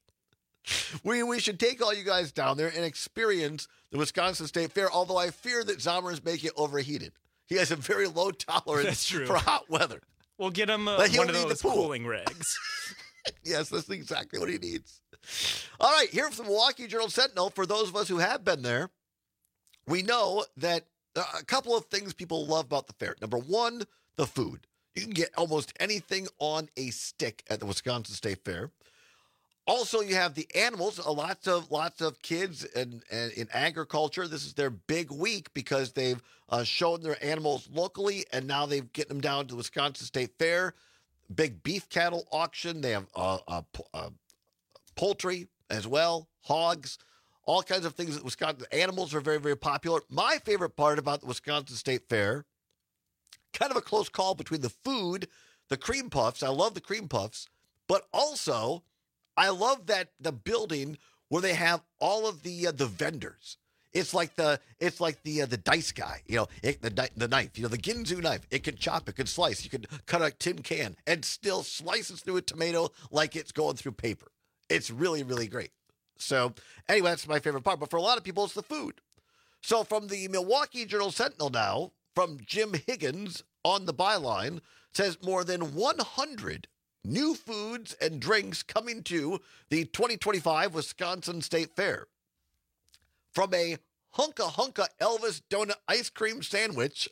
Speaker 14: We we should take all you guys down there and experience the Wisconsin State Fair, although I fear that Zommers make it overheated. He has a very low tolerance
Speaker 15: That's true.
Speaker 14: for hot weather.
Speaker 15: We'll get him uh,
Speaker 14: But he'll
Speaker 15: one of
Speaker 14: need the
Speaker 15: those
Speaker 14: pool.
Speaker 15: cooling rigs.
Speaker 14: Yes, that's exactly what he needs. All right, here from the Milwaukee Journal Sentinel, for those of us who have been there, we know that uh, a couple of things people love about the fair. Number one, the food. You can get almost anything on a stick at the Wisconsin State Fair. Also, you have the animals. A lots of lots of kids and in, in, in agriculture. This is their big week because they've uh, shown their animals locally, and now they've getting them down to the Wisconsin State Fair. Big beef cattle auction. They have uh, uh, uh, poultry as well, hogs, all kinds of things. That Wisconsin animals are very, very popular. My favorite part about the Wisconsin State Fair, kind of a close call between the food, the cream puffs. I love the cream puffs, but also I love that the building where they have all of the uh, the vendors. It's like the it's like the uh, the dice guy, you know, it, the di- the knife, you know, the Ginzu knife. It can chop, it can slice. You can cut a tin can and still slice it through a tomato like it's going through paper. It's really, really great. So anyway, that's my favorite part. But for a lot of people, it's the food. So from the Milwaukee Journal Sentinel now, from Jim Higgins on the byline, says more than one hundred new foods and drinks coming to the twenty twenty-five Wisconsin State Fair. From a Hunka Hunka Elvis donut ice cream sandwich.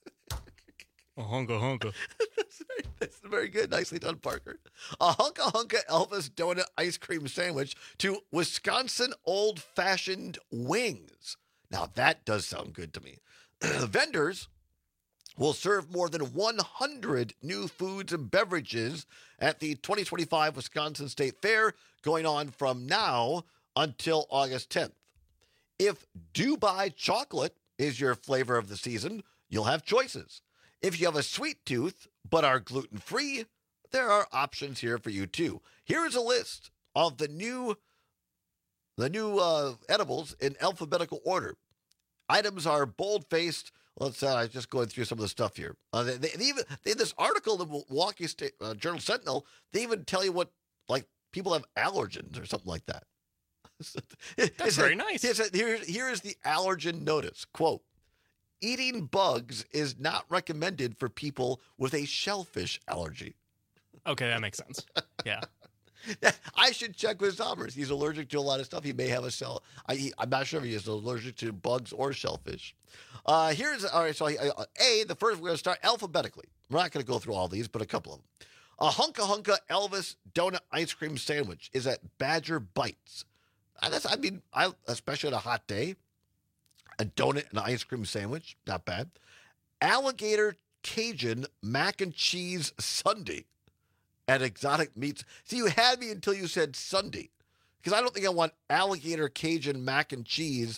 Speaker 15: A hunka hunka.
Speaker 14: that's, very, that's very good. Nicely done, Parker. A Hunka Hunka Elvis donut ice cream sandwich to Wisconsin old-fashioned wings. Now, that does sound good to me. The vendors will serve more than one hundred new foods and beverages at the twenty twenty-five Wisconsin State Fair, going on from now until August tenth. If Dubai chocolate is your flavor of the season, you'll have choices. If you have a sweet tooth but are gluten-free, there are options here for you too. Here is a list of the new the new uh, edibles in alphabetical order. Items are bold-faced. Let's uh, just going through some of the stuff here. Uh, they, they even in this article, the Milwaukee State uh, Journal Sentinel, they even tell you what like people have allergens or something like that.
Speaker 15: That's very nice.
Speaker 14: Here, here is the allergen notice. Quote, eating bugs is not recommended for people with a shellfish allergy.
Speaker 15: Okay, that makes sense. Yeah.
Speaker 14: I should check with Zommers. He's allergic to a lot of stuff. He may have a shell. I, he, I'm not sure if he is allergic to bugs or shellfish. Uh, here's, all right, so uh, A, the first, we're going to start alphabetically. We're not going to go through all these, but a couple of them. A Hunka Hunka Elvis donut ice cream sandwich is at Badger Bites. Uh, that's, I mean, I, especially on a hot day, a donut and an ice cream sandwich, not bad. Alligator Cajun mac and cheese sundae at Exotic Meats. See, you had me until you said sundae, because I don't think I want alligator Cajun mac and cheese.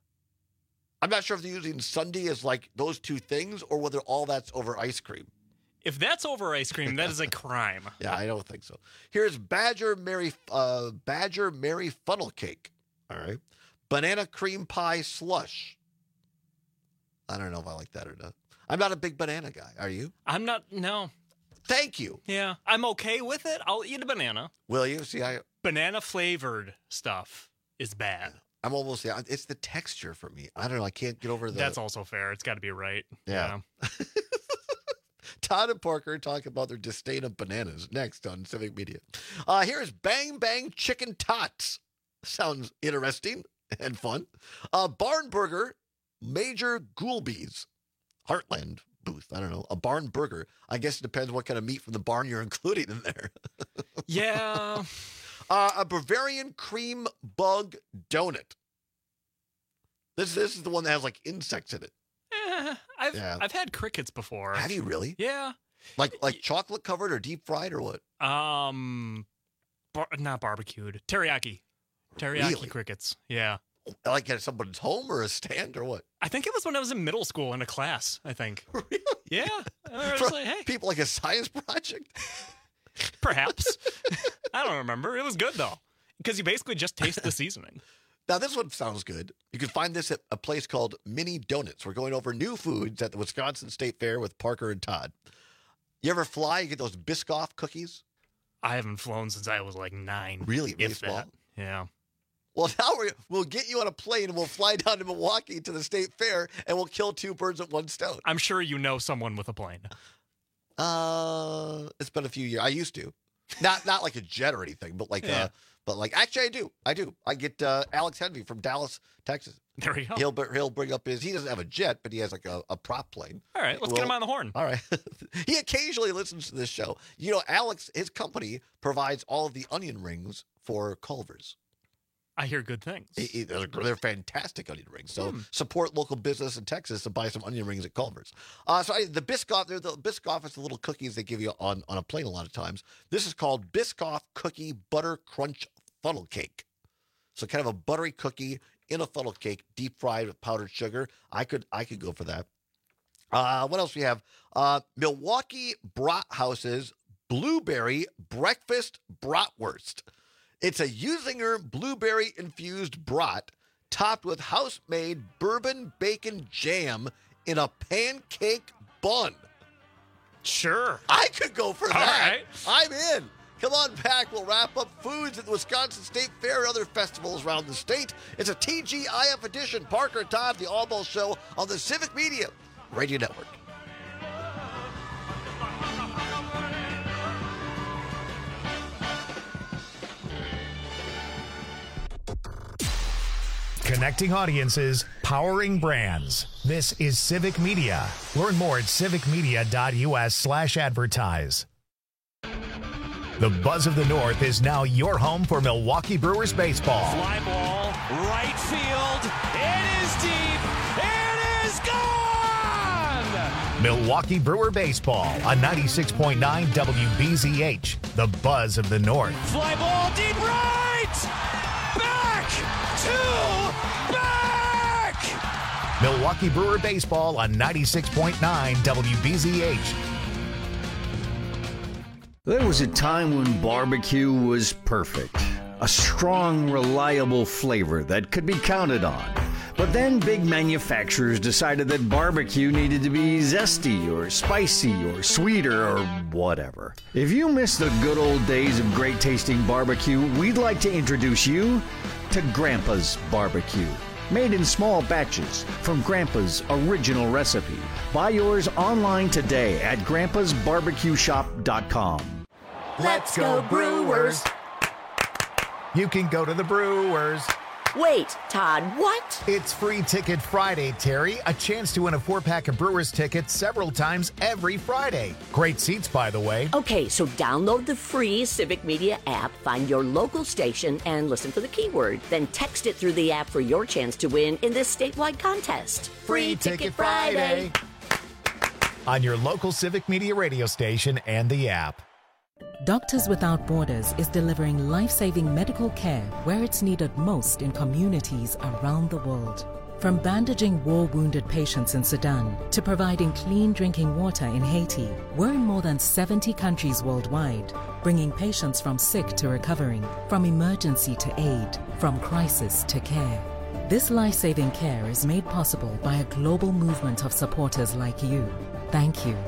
Speaker 14: I'm not sure if they're using sundae as like those two things or whether all that's over ice cream.
Speaker 15: If that's over ice cream, that is a crime.
Speaker 14: Yeah, I don't think so. Here's Badger Mary uh, Badger Mary funnel cake. All right. Banana cream pie slush. I don't know if I like that or not. I'm not a big banana guy. Are you?
Speaker 15: I'm not, no.
Speaker 14: Thank you.
Speaker 15: Yeah, I'm okay with it. I'll eat a banana.
Speaker 14: Will you? See, I...
Speaker 15: Banana flavored stuff is bad.
Speaker 14: I'm almost, yeah, it's the texture for me. I don't know. I can't get over the...
Speaker 15: That's also fair. It's got to be right.
Speaker 14: Yeah. yeah. Todd and Parker talk about their disdain of bananas next on Civic Media. Uh, here's Bang Bang Chicken Tots. Sounds interesting and fun. Uh, Barn Burger, Major Goulby's Heartland booth. I don't know. A barn burger. I guess it depends what kind of meat from the barn you're including in there.
Speaker 15: Yeah.
Speaker 14: Uh, a Bavarian cream bug donut. This, this is the one that has like insects in it.
Speaker 15: Eh, I've yeah. I've had crickets before.
Speaker 14: Have you really?
Speaker 15: Yeah.
Speaker 14: Like like chocolate covered or deep fried or what?
Speaker 15: Um, bar- not barbecued. Teriyaki. Teriyaki
Speaker 14: really?
Speaker 15: crickets. Yeah.
Speaker 14: Like at someone's home or a stand or what?
Speaker 15: I think it was when I was in middle school in a class, I think.
Speaker 14: Really?
Speaker 15: Yeah. I was like, hey.
Speaker 14: People like a science project?
Speaker 15: Perhaps. I don't remember. It was good, though, because you basically just taste the seasoning.
Speaker 14: Now, this one sounds good. You can find this at a place called Mini Donuts. We're going over new foods at the Wisconsin State Fair with Parker and Todd. You ever fly? You get those Biscoff cookies?
Speaker 15: I haven't flown since I was like nine.
Speaker 14: Really? Really
Speaker 15: if
Speaker 14: small?
Speaker 15: that. Yeah.
Speaker 14: Well, now we're, we'll get you on a plane and we'll fly down to Milwaukee to the State Fair and we'll kill two birds with one stone.
Speaker 15: I'm sure you know someone with a plane.
Speaker 14: Uh, it's been a few years. I used to. Not not like a jet or anything, but like yeah. uh, but like actually I do. I do. I get uh, Alex Henry from Dallas, Texas.
Speaker 15: There we go.
Speaker 14: He'll he'll bring up his. He doesn't have a jet, but he has like a, a prop plane.
Speaker 15: All right, let's
Speaker 14: well,
Speaker 15: get him on the horn.
Speaker 14: All right. He occasionally listens to this show. You know, Alex, his company provides all of the onion rings for Culver's.
Speaker 15: I hear good things.
Speaker 14: It, it, they're, they're fantastic onion rings. So
Speaker 15: Hmm.
Speaker 14: support local business in Texas to buy some onion rings at Culver's. Uh, so I, the Biscoff, they're the Biscoff is the little cookies they give you on, on a plane a lot of times. This is called Biscoff Cookie Butter Crunch Funnel Cake. So kind of a buttery cookie in a funnel cake, deep fried with powdered sugar. I could I could go for that. Uh, what else we have? Uh, Milwaukee Brat House's Blueberry Breakfast Bratwurst. It's a Usinger blueberry-infused brat topped with house-made bourbon bacon jam in a pancake bun.
Speaker 15: Sure.
Speaker 14: I could go for
Speaker 15: All
Speaker 14: that.
Speaker 15: right.
Speaker 14: I'm in. Come on back. We'll wrap up foods at the Wisconsin State Fair and other festivals around the state. It's a T G I F edition. Parker and Todd, the All Ball Show on the Civic Media Radio Network.
Speaker 1: Connecting audiences, powering brands. This is Civic Media. Learn more at civicmedia.us slash advertise. The Buzz of the North is now your home for Milwaukee Brewers baseball.
Speaker 2: Fly ball, right field. It is deep. It is gone!
Speaker 1: Milwaukee Brewer Baseball on ninety-six point nine W B Z H, the buzz of the North.
Speaker 2: Fly ball deep right! Back to back!
Speaker 1: Milwaukee Brewer Baseball on ninety-six point nine W B Z H.
Speaker 10: There was a time when barbecue was perfect. A strong, reliable flavor that could be counted on. But then big manufacturers decided that barbecue needed to be zesty or spicy or sweeter or whatever. If you miss the good old days of great tasting barbecue, we'd like to introduce you to Grandpa's Barbecue. Made in small batches from Grandpa's original recipe. Buy yours online today at grandpas barbecue shop dot com.
Speaker 1: Let's go Brewers! You can go to the Brewers.
Speaker 11: Wait, Todd, what?
Speaker 1: It's Free Ticket Friday, Terry. A chance to win a four-pack of Brewers tickets several times every Friday. Great seats, by the way.
Speaker 11: Okay, so download the free Civic Media app, find your local station, and listen for the keyword. Then text it through the app for your chance to win in this statewide contest.
Speaker 1: Free Ticket Friday. On your local Civic Media radio station and the app.
Speaker 13: Doctors Without Borders is delivering life-saving medical care where it's needed most in communities around the world. From bandaging war-wounded patients in Sudan to providing clean drinking water in Haiti, we're in more than seventy countries worldwide, bringing patients from sick to recovering, from emergency to aid, from crisis to care. This life-saving care is made possible by a global movement of supporters like you. Thank you.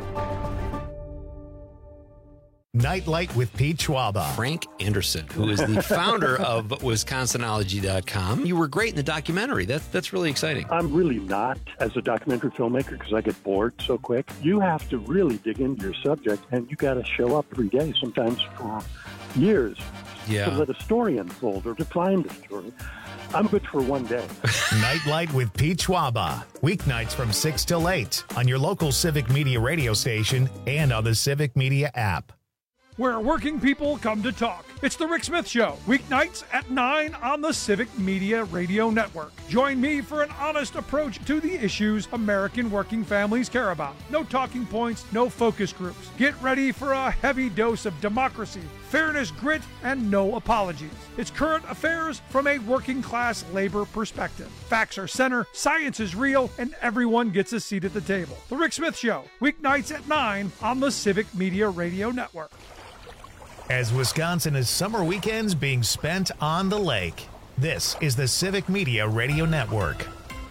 Speaker 1: Nightlight with Pete Schwaba.
Speaker 25: Frank Anderson, who is the founder of Wisconsin ology dot com. You were great in the documentary. That's that's really exciting.
Speaker 26: I'm really not as a documentary filmmaker because I get bored so quick. You have to really dig into your subject, and you got to show up every day, sometimes for years,
Speaker 25: yeah.
Speaker 26: to let a story unfold or to find a story. I'm good for one day.
Speaker 1: Nightlight with Pete Schwaba. Weeknights from six till eight on your local Civic Media radio station and on the Civic Media app.
Speaker 19: Where working people come to talk. It's the Rick Smith Show, weeknights at nine on the Civic Media Radio Network. Join me for an honest approach to the issues American working families care about. No talking points, no focus groups. Get ready for a heavy dose of democracy, fairness, grit, and no apologies. It's current affairs from a working class labor perspective. Facts are center, science is real, and everyone gets a seat at the table. The Rick Smith Show, weeknights at nine on the Civic Media Radio Network.
Speaker 1: As Wisconsin is summer weekends being spent on the lake, this is the Civic Media Radio Network.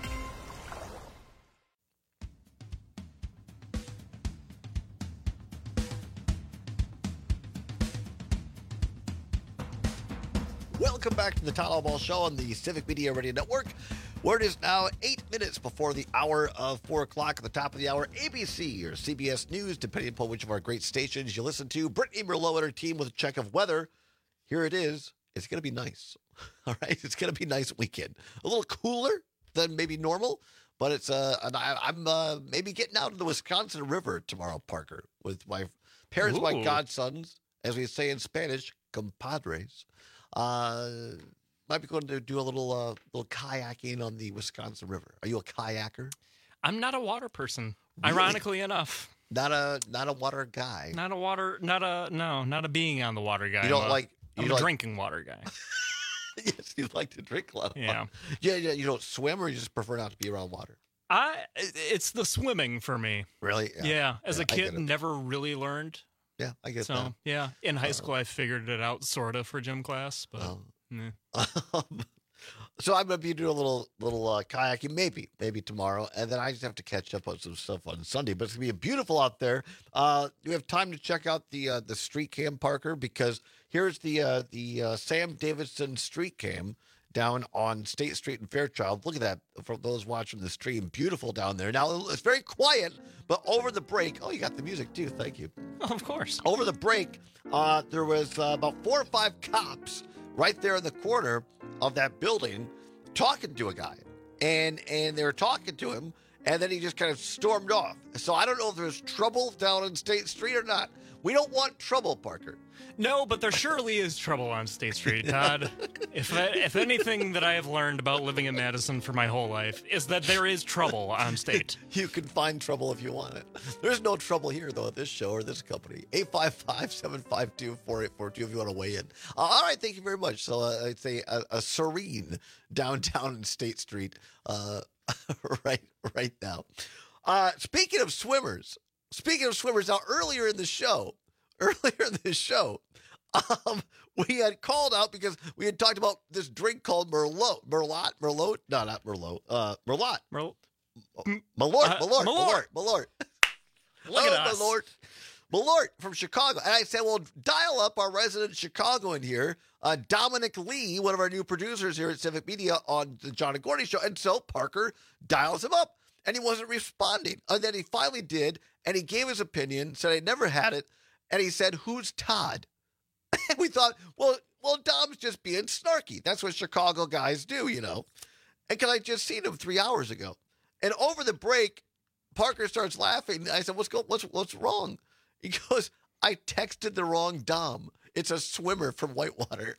Speaker 14: Welcome back to the Todd Allball Show on the Civic Media Radio Network, where it is now eight minutes before the hour of four o'clock. At the top of the hour, A B C or C B S News, depending upon which of our great stations you listen to. Brittany Merlot and her team with a check of weather. Here it is. It's going to be nice. All right? It's going to be a nice weekend. A little cooler than maybe normal, but it's uh, and I, I'm uh, maybe getting out to the Wisconsin River tomorrow, Parker, with my parents,
Speaker 15: Ooh.
Speaker 14: my godsons, as we say in Spanish, compadres. Uh, might be going to do a little uh, little kayaking on the Wisconsin River. Are you a kayaker?
Speaker 15: I'm not a water person,
Speaker 14: Really?
Speaker 15: ironically enough.
Speaker 14: Not a not a water guy.
Speaker 15: Not a water, not a, no, not a being on the water guy.
Speaker 14: You don't
Speaker 15: I'm a-
Speaker 14: like- you
Speaker 15: I'm
Speaker 14: don't
Speaker 15: a
Speaker 14: like-
Speaker 15: drinking water guy.
Speaker 14: Yes, you like to drink a lot of
Speaker 15: Yeah.
Speaker 14: water. Yeah, yeah. You don't swim, or you just prefer not to be around water.
Speaker 15: I, it's the swimming for me.
Speaker 14: Really?
Speaker 15: Yeah. As
Speaker 14: Yeah,
Speaker 15: a
Speaker 14: I
Speaker 15: kid,
Speaker 14: get it.
Speaker 15: never really learned.
Speaker 14: Yeah, I get
Speaker 15: so,
Speaker 14: that.
Speaker 15: yeah. In high school, I figured it out sort of for gym class, but.
Speaker 14: Oh.
Speaker 15: yeah.
Speaker 14: So I'm gonna be doing a little little uh, kayaking, maybe maybe tomorrow, and then I just have to catch up on some stuff on Sunday. But it's gonna be beautiful out there. Uh, you have time to check out the uh, the street cam, Parker, because here's the uh, the uh, Sam Davidson street cam down on State Street in Fairchild. Look at that for those watching the stream. Beautiful down there. Now it's very quiet, but over the break, oh, you got the music too. Thank you.
Speaker 15: Oh, of course.
Speaker 14: Over the break, uh, there was uh, about four or five cops right there in the corner of that building talking to a guy. And and they were talking to him, and then he just kind of stormed off. So I don't know if there's trouble down on State Street or not. We don't want trouble, Parker.
Speaker 15: No, but there surely is trouble on State Street, Todd. if I, if anything that I have learned about living in Madison for my whole life is that there is trouble on State.
Speaker 14: You can find trouble if you want it. There's no trouble here, though, at this show or this company. eight five five, seven five two, four eight four two if you want to weigh in. Uh, all right, thank you very much. So uh, I'd say a, a serene downtown in State Street uh, right, right now. Uh, speaking of swimmers, speaking of swimmers, now earlier in the show, earlier in the show, um, we had called out because we had talked about this drink called Merlot, Merlot, Merlot, no, not Merlot, uh, Merlot,
Speaker 15: Merlot,
Speaker 14: Malort,
Speaker 15: uh,
Speaker 14: Malort,
Speaker 15: Malort,
Speaker 14: Malort, Malort.
Speaker 15: Look at
Speaker 14: oh,
Speaker 15: us.
Speaker 14: Malort, Malort from Chicago. And I said, well, dial up our resident Chicagoan here, uh, Dominic Lee, one of our new producers here at Civic Media on the John and Gordy Show. And so Parker dials him up, and he wasn't responding. And then he finally did, and he gave his opinion, said I never had it, and he said, who's Todd? And we thought, well, well, Dom's just being snarky. That's what Chicago guys do, you know. And because I just seen him three hours ago. And over the break, Parker starts laughing. I said, what's go, what's what's wrong? He goes, I texted the wrong Dom. It's a swimmer from Whitewater.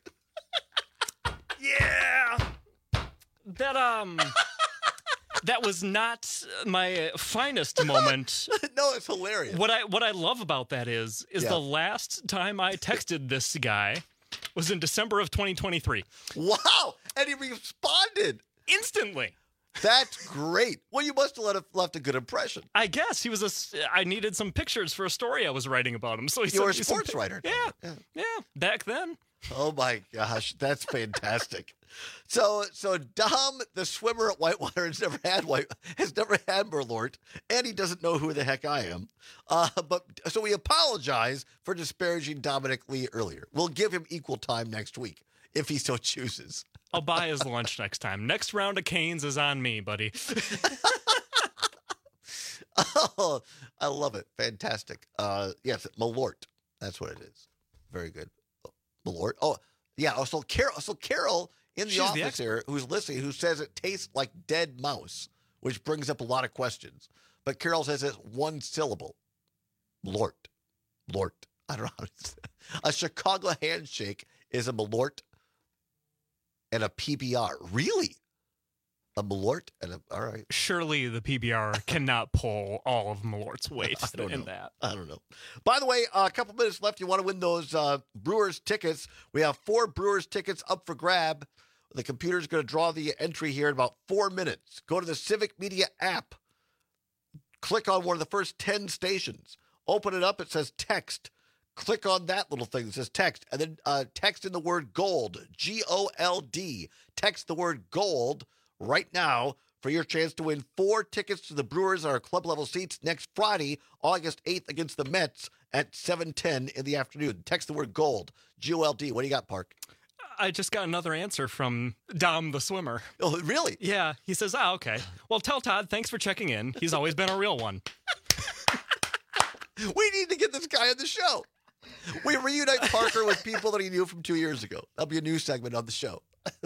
Speaker 15: Yeah. That um that was not my finest moment.
Speaker 14: No, it's hilarious.
Speaker 15: What I what I love about that is is
Speaker 14: Yeah.
Speaker 15: the last time I texted this guy was in December of twenty twenty-three.
Speaker 14: Wow. And he responded
Speaker 15: instantly.
Speaker 14: That's great. Well, you must have let a, left a good impression.
Speaker 15: I guess he was a. s- I needed some pictures for a story I was writing about him. So he
Speaker 14: You were a
Speaker 15: sent me some
Speaker 14: sports
Speaker 15: pic-
Speaker 14: writer.
Speaker 15: Yeah,
Speaker 14: Yeah.
Speaker 15: yeah. Back then.
Speaker 14: Oh my gosh, that's fantastic. So, so Dom, the swimmer at Whitewater, has never had white, has never had Merlort, and he doesn't know who the heck I am. Uh, but so we apologize for disparaging Dominic Lee earlier. We'll give him equal time next week if he so chooses.
Speaker 15: I'll buy his lunch next time. Next round of Canes is on me, buddy.
Speaker 14: Oh, I love it. Fantastic. Uh, yes, Malort. That's what it is. Very good. Malort. Oh, yeah. Oh, so Carol, so Carol in the
Speaker 15: She's the
Speaker 14: office
Speaker 15: expert.
Speaker 14: here, who's listening, who says it tastes like dead mouse, which brings up a lot of questions. But Carol says it's one syllable. Malort. Malort. I don't know how to say it. A Chicago handshake is a Malort and a P B R. Really? A Malort and a, all right.
Speaker 15: Surely the P B R cannot pull all of Malort's weight
Speaker 14: I don't
Speaker 15: in
Speaker 14: know.
Speaker 15: that.
Speaker 14: I don't know. By the way, uh, a couple minutes left. You want to win those uh, Brewers tickets. We have four Brewers tickets up for grab. The computer's going to draw the entry here in about four minutes. Go to the Civic Media app. Click on one of the first ten stations. Open it up. It says text. Click on that little thing that says text. And then uh, text in the word gold. G O L D. Text the word gold right now for your chance to win four tickets to the Brewers on our club level seats next Friday, August eighth against the Mets at seven ten in the afternoon. Text the word gold. G O L D. What do you got, Park?
Speaker 15: I just got another answer from Dom the swimmer.
Speaker 14: Oh, really?
Speaker 15: Yeah. He says, ah, okay. Well, tell Todd, thanks for checking in. He's always been a real one.
Speaker 14: We need to get this guy on the show. We reunite Parker with people that he knew from two years ago. That'll be a new segment on the show.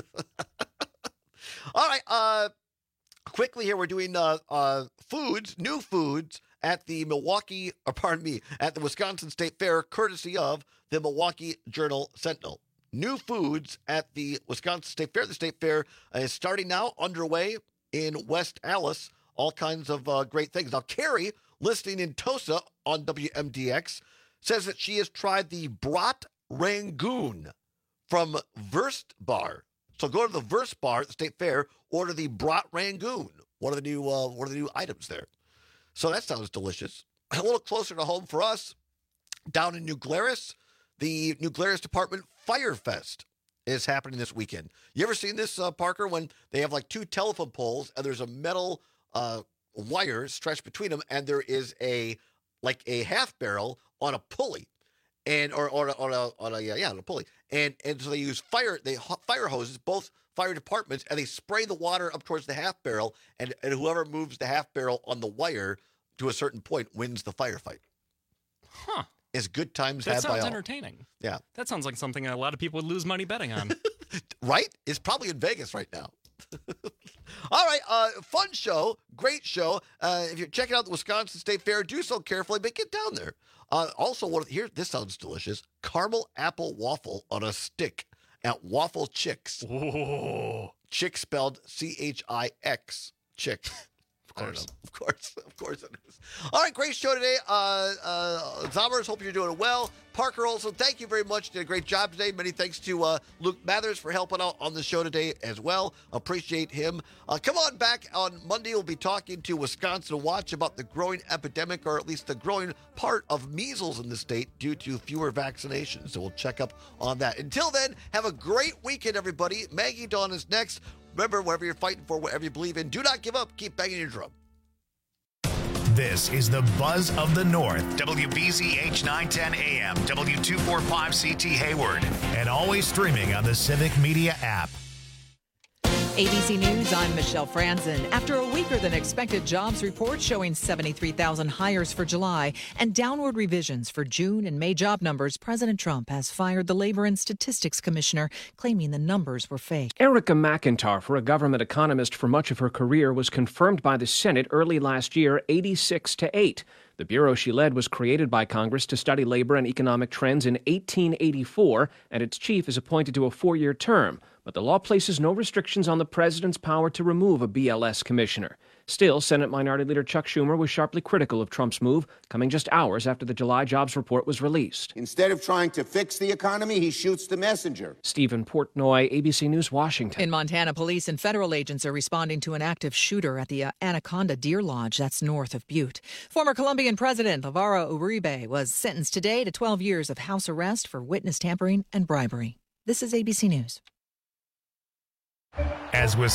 Speaker 14: All right. Uh, quickly here, we're doing uh, uh, foods, new foods at the Milwaukee, or pardon me, at the Wisconsin State Fair, courtesy of the Milwaukee Journal Sentinel. New foods at the Wisconsin State Fair. The State Fair is starting now, underway in West Allis. All kinds of uh, great things. Now, Carrie, listening in Tosa on W M D X, says that she has tried the Brat Rangoon from Verst Bar. So go to the Verst Bar at the State Fair, order the Brat Rangoon, one of the new uh, one of the new items there. So that sounds delicious. A little closer to home for us, down in New Glarus, the New Glarus Department Fire Fest is happening this weekend. You ever seen this, uh, Parker, when they have like two telephone poles and there's a metal uh, wire stretched between them, and there is a like a half barrel on a pulley, and or on a, on a, on a yeah, yeah on a pulley, and and so they use fire they ho- fire hoses, both fire departments, and they spray the water up towards the half barrel, and and whoever moves the half barrel on the wire to a certain point wins the firefight.
Speaker 15: Huh.
Speaker 14: It's good times
Speaker 15: That
Speaker 14: had by
Speaker 15: sounds
Speaker 14: all.
Speaker 15: entertaining.
Speaker 14: Yeah.
Speaker 15: That sounds like something a lot of people would lose money betting on.
Speaker 14: Right? It's probably in Vegas right now. All right, uh, fun show. great show. Uh, if you're checking out the Wisconsin State Fair, do so carefully, but get down there. Uh, also, one of, here, this sounds delicious. Caramel apple waffle on a stick at Waffle Chicks.
Speaker 15: Ooh.
Speaker 14: Chick spelled C H I X. Chick. Of course. Of course. Of course it is. All right, great show today. Uh, uh, Zommers, hope you're doing well. Parker Olson, thank you very much. Did a great job today. Many thanks to uh, Luke Mathers for helping out on the show today as well. Appreciate him. Uh, come on back on Monday. We'll be talking to Wisconsin Watch about the growing epidemic, or at least the growing part of measles in the state due to fewer vaccinations. So we'll check up on that. Until then, have a great weekend, everybody. Maggie Dawn is next. Remember, whatever you're fighting for, whatever you believe in, do not give up. Keep banging your drum.
Speaker 1: This is the Buzz of the North. W B Z H nine ten A M, W two forty-five C T Hayward, and always streaming on the Civic Media app.
Speaker 16: A B C News, I'm Michelle Franzen. After a weaker than expected jobs report showing seventy-three thousand hires for July and downward revisions for June and May job numbers, President Trump has fired the Labor and Statistics Commissioner, claiming the numbers were fake.
Speaker 17: Erica McIntyre, a government economist for much of her career, was confirmed by the Senate early last year, eighty-six to eight. The bureau she led was created by Congress to study labor and economic trends in eighteen eighty-four, and its chief is appointed to a four-year term. But the law places no restrictions on the president's power to remove a B L S commissioner. Still, Senate Minority Leader Chuck Schumer was sharply critical of Trump's move, coming just hours after the July jobs report was released.
Speaker 18: Instead of trying to fix the economy, he shoots the messenger.
Speaker 17: Stephen Portnoy, A B C News, Washington.
Speaker 16: In Montana, police and federal agents are responding to an active shooter at the uh, Anaconda Deer Lodge, that's north of Butte. Former Colombian President Alvaro Uribe was sentenced today to twelve years of house arrest for witness tampering and bribery. This is A B C News.
Speaker 1: As with